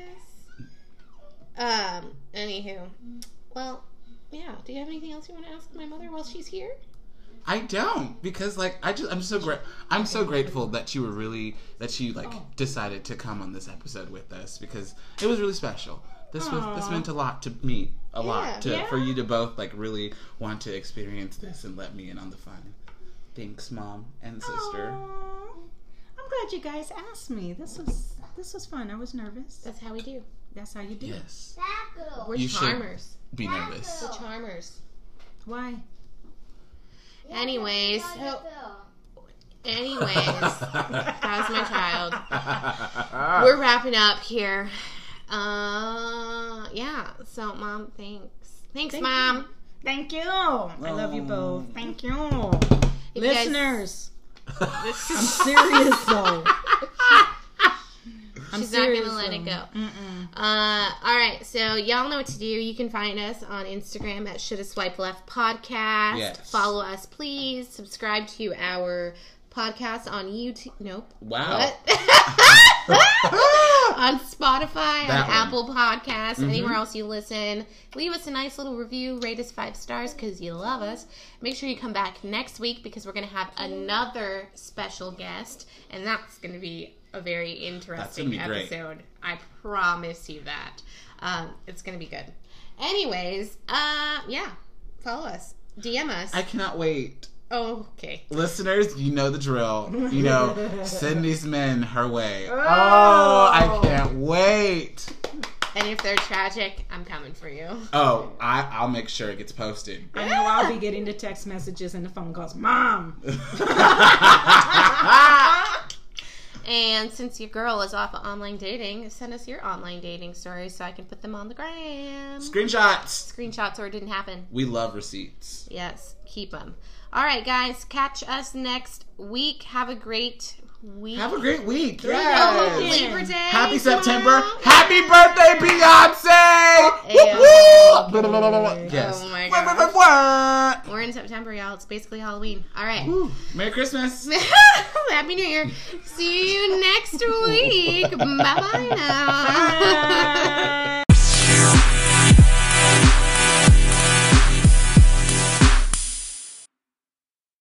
[SPEAKER 2] Um, anywho. Well, yeah. Do you have anything else you want to ask my mother while she's here?
[SPEAKER 1] I don't because like I just I'm so great I'm so grateful that you were really that you like
[SPEAKER 3] Oh.
[SPEAKER 1] decided to come on this episode with us because it was really special. This was this
[SPEAKER 3] Aw.
[SPEAKER 1] meant a lot to me, a
[SPEAKER 2] Yeah.
[SPEAKER 1] lot to
[SPEAKER 3] Yeah.
[SPEAKER 1] for you to both like really want to experience this and let me in on the fun. Thanks, mom and sister.
[SPEAKER 3] Aw. I'm glad you guys asked me. This was this was fun. I was nervous.
[SPEAKER 2] That's how we do.
[SPEAKER 3] That's how you do it.
[SPEAKER 1] Yes,
[SPEAKER 2] We're
[SPEAKER 1] You should.
[SPEAKER 2] charmers.
[SPEAKER 1] be nervous.
[SPEAKER 2] We're charmers.
[SPEAKER 3] Why?
[SPEAKER 2] Anyways. So, anyways. That's my child. We're wrapping up here. Uh, yeah. So, Mom, thanks. Thanks,
[SPEAKER 3] Thank
[SPEAKER 2] Mom.
[SPEAKER 3] you. Thank you. I love you both. Thank you.
[SPEAKER 2] If
[SPEAKER 3] Listeners.
[SPEAKER 2] You
[SPEAKER 3] guys... I'm serious, though. I'm
[SPEAKER 2] She's
[SPEAKER 3] serious,
[SPEAKER 2] not going to let
[SPEAKER 3] though.
[SPEAKER 2] it go. Mm-mm. Uh, all right. So y'all know what to do. You can find us on Instagram at Shoulda Swipe Left Podcast.
[SPEAKER 1] Yes.
[SPEAKER 2] Follow us, please. Subscribe to our podcast on YouTube. Nope.
[SPEAKER 1] Wow.
[SPEAKER 2] What? On Spotify,
[SPEAKER 1] That
[SPEAKER 2] on
[SPEAKER 1] one.
[SPEAKER 2] Apple Podcasts,
[SPEAKER 1] Mm-hmm.
[SPEAKER 2] anywhere else you listen. Leave us a nice little review. Rate us five stars because you love us. Make sure you come back next week because we're going to have another special guest. And that's going to be a very interesting
[SPEAKER 1] be great.
[SPEAKER 2] episode. I promise you that. Um, it's going to be good. Anyways, uh, yeah. Follow us. D M us.
[SPEAKER 1] I cannot wait.
[SPEAKER 2] Oh, okay.
[SPEAKER 1] Listeners, you know the drill. You know, send these men her way.
[SPEAKER 3] Oh.
[SPEAKER 1] Oh, I can't wait.
[SPEAKER 2] And if they're tragic, I'm coming for you.
[SPEAKER 1] Oh, I, I'll make sure it gets posted.
[SPEAKER 3] I know I'll be getting the text messages and the phone calls. Mom!
[SPEAKER 2] And since your girl is off of online dating, send us your online dating stories so I can put them on the gram.
[SPEAKER 1] Screenshots.
[SPEAKER 2] Screenshots or it didn't happen.
[SPEAKER 1] We love receipts.
[SPEAKER 2] Yes, keep them. All right, guys, catch us next week. Have a great week.
[SPEAKER 1] Have a great week.
[SPEAKER 3] Great
[SPEAKER 1] Yes.
[SPEAKER 2] Oh,
[SPEAKER 3] weekend.
[SPEAKER 2] Labor Day.
[SPEAKER 1] Happy September.
[SPEAKER 2] tomorrow.
[SPEAKER 1] Happy birthday, Beyonce.
[SPEAKER 2] Ew.
[SPEAKER 1] Woo, woo. Yes.
[SPEAKER 2] Oh my
[SPEAKER 1] Wah, wah,
[SPEAKER 2] gosh.
[SPEAKER 1] wah, wah.
[SPEAKER 2] We're in September, y'all. It's basically Halloween. All right.
[SPEAKER 1] Woo. Merry Christmas.
[SPEAKER 2] Happy New Year. See you next week. Bye-bye now.
[SPEAKER 3] Bye.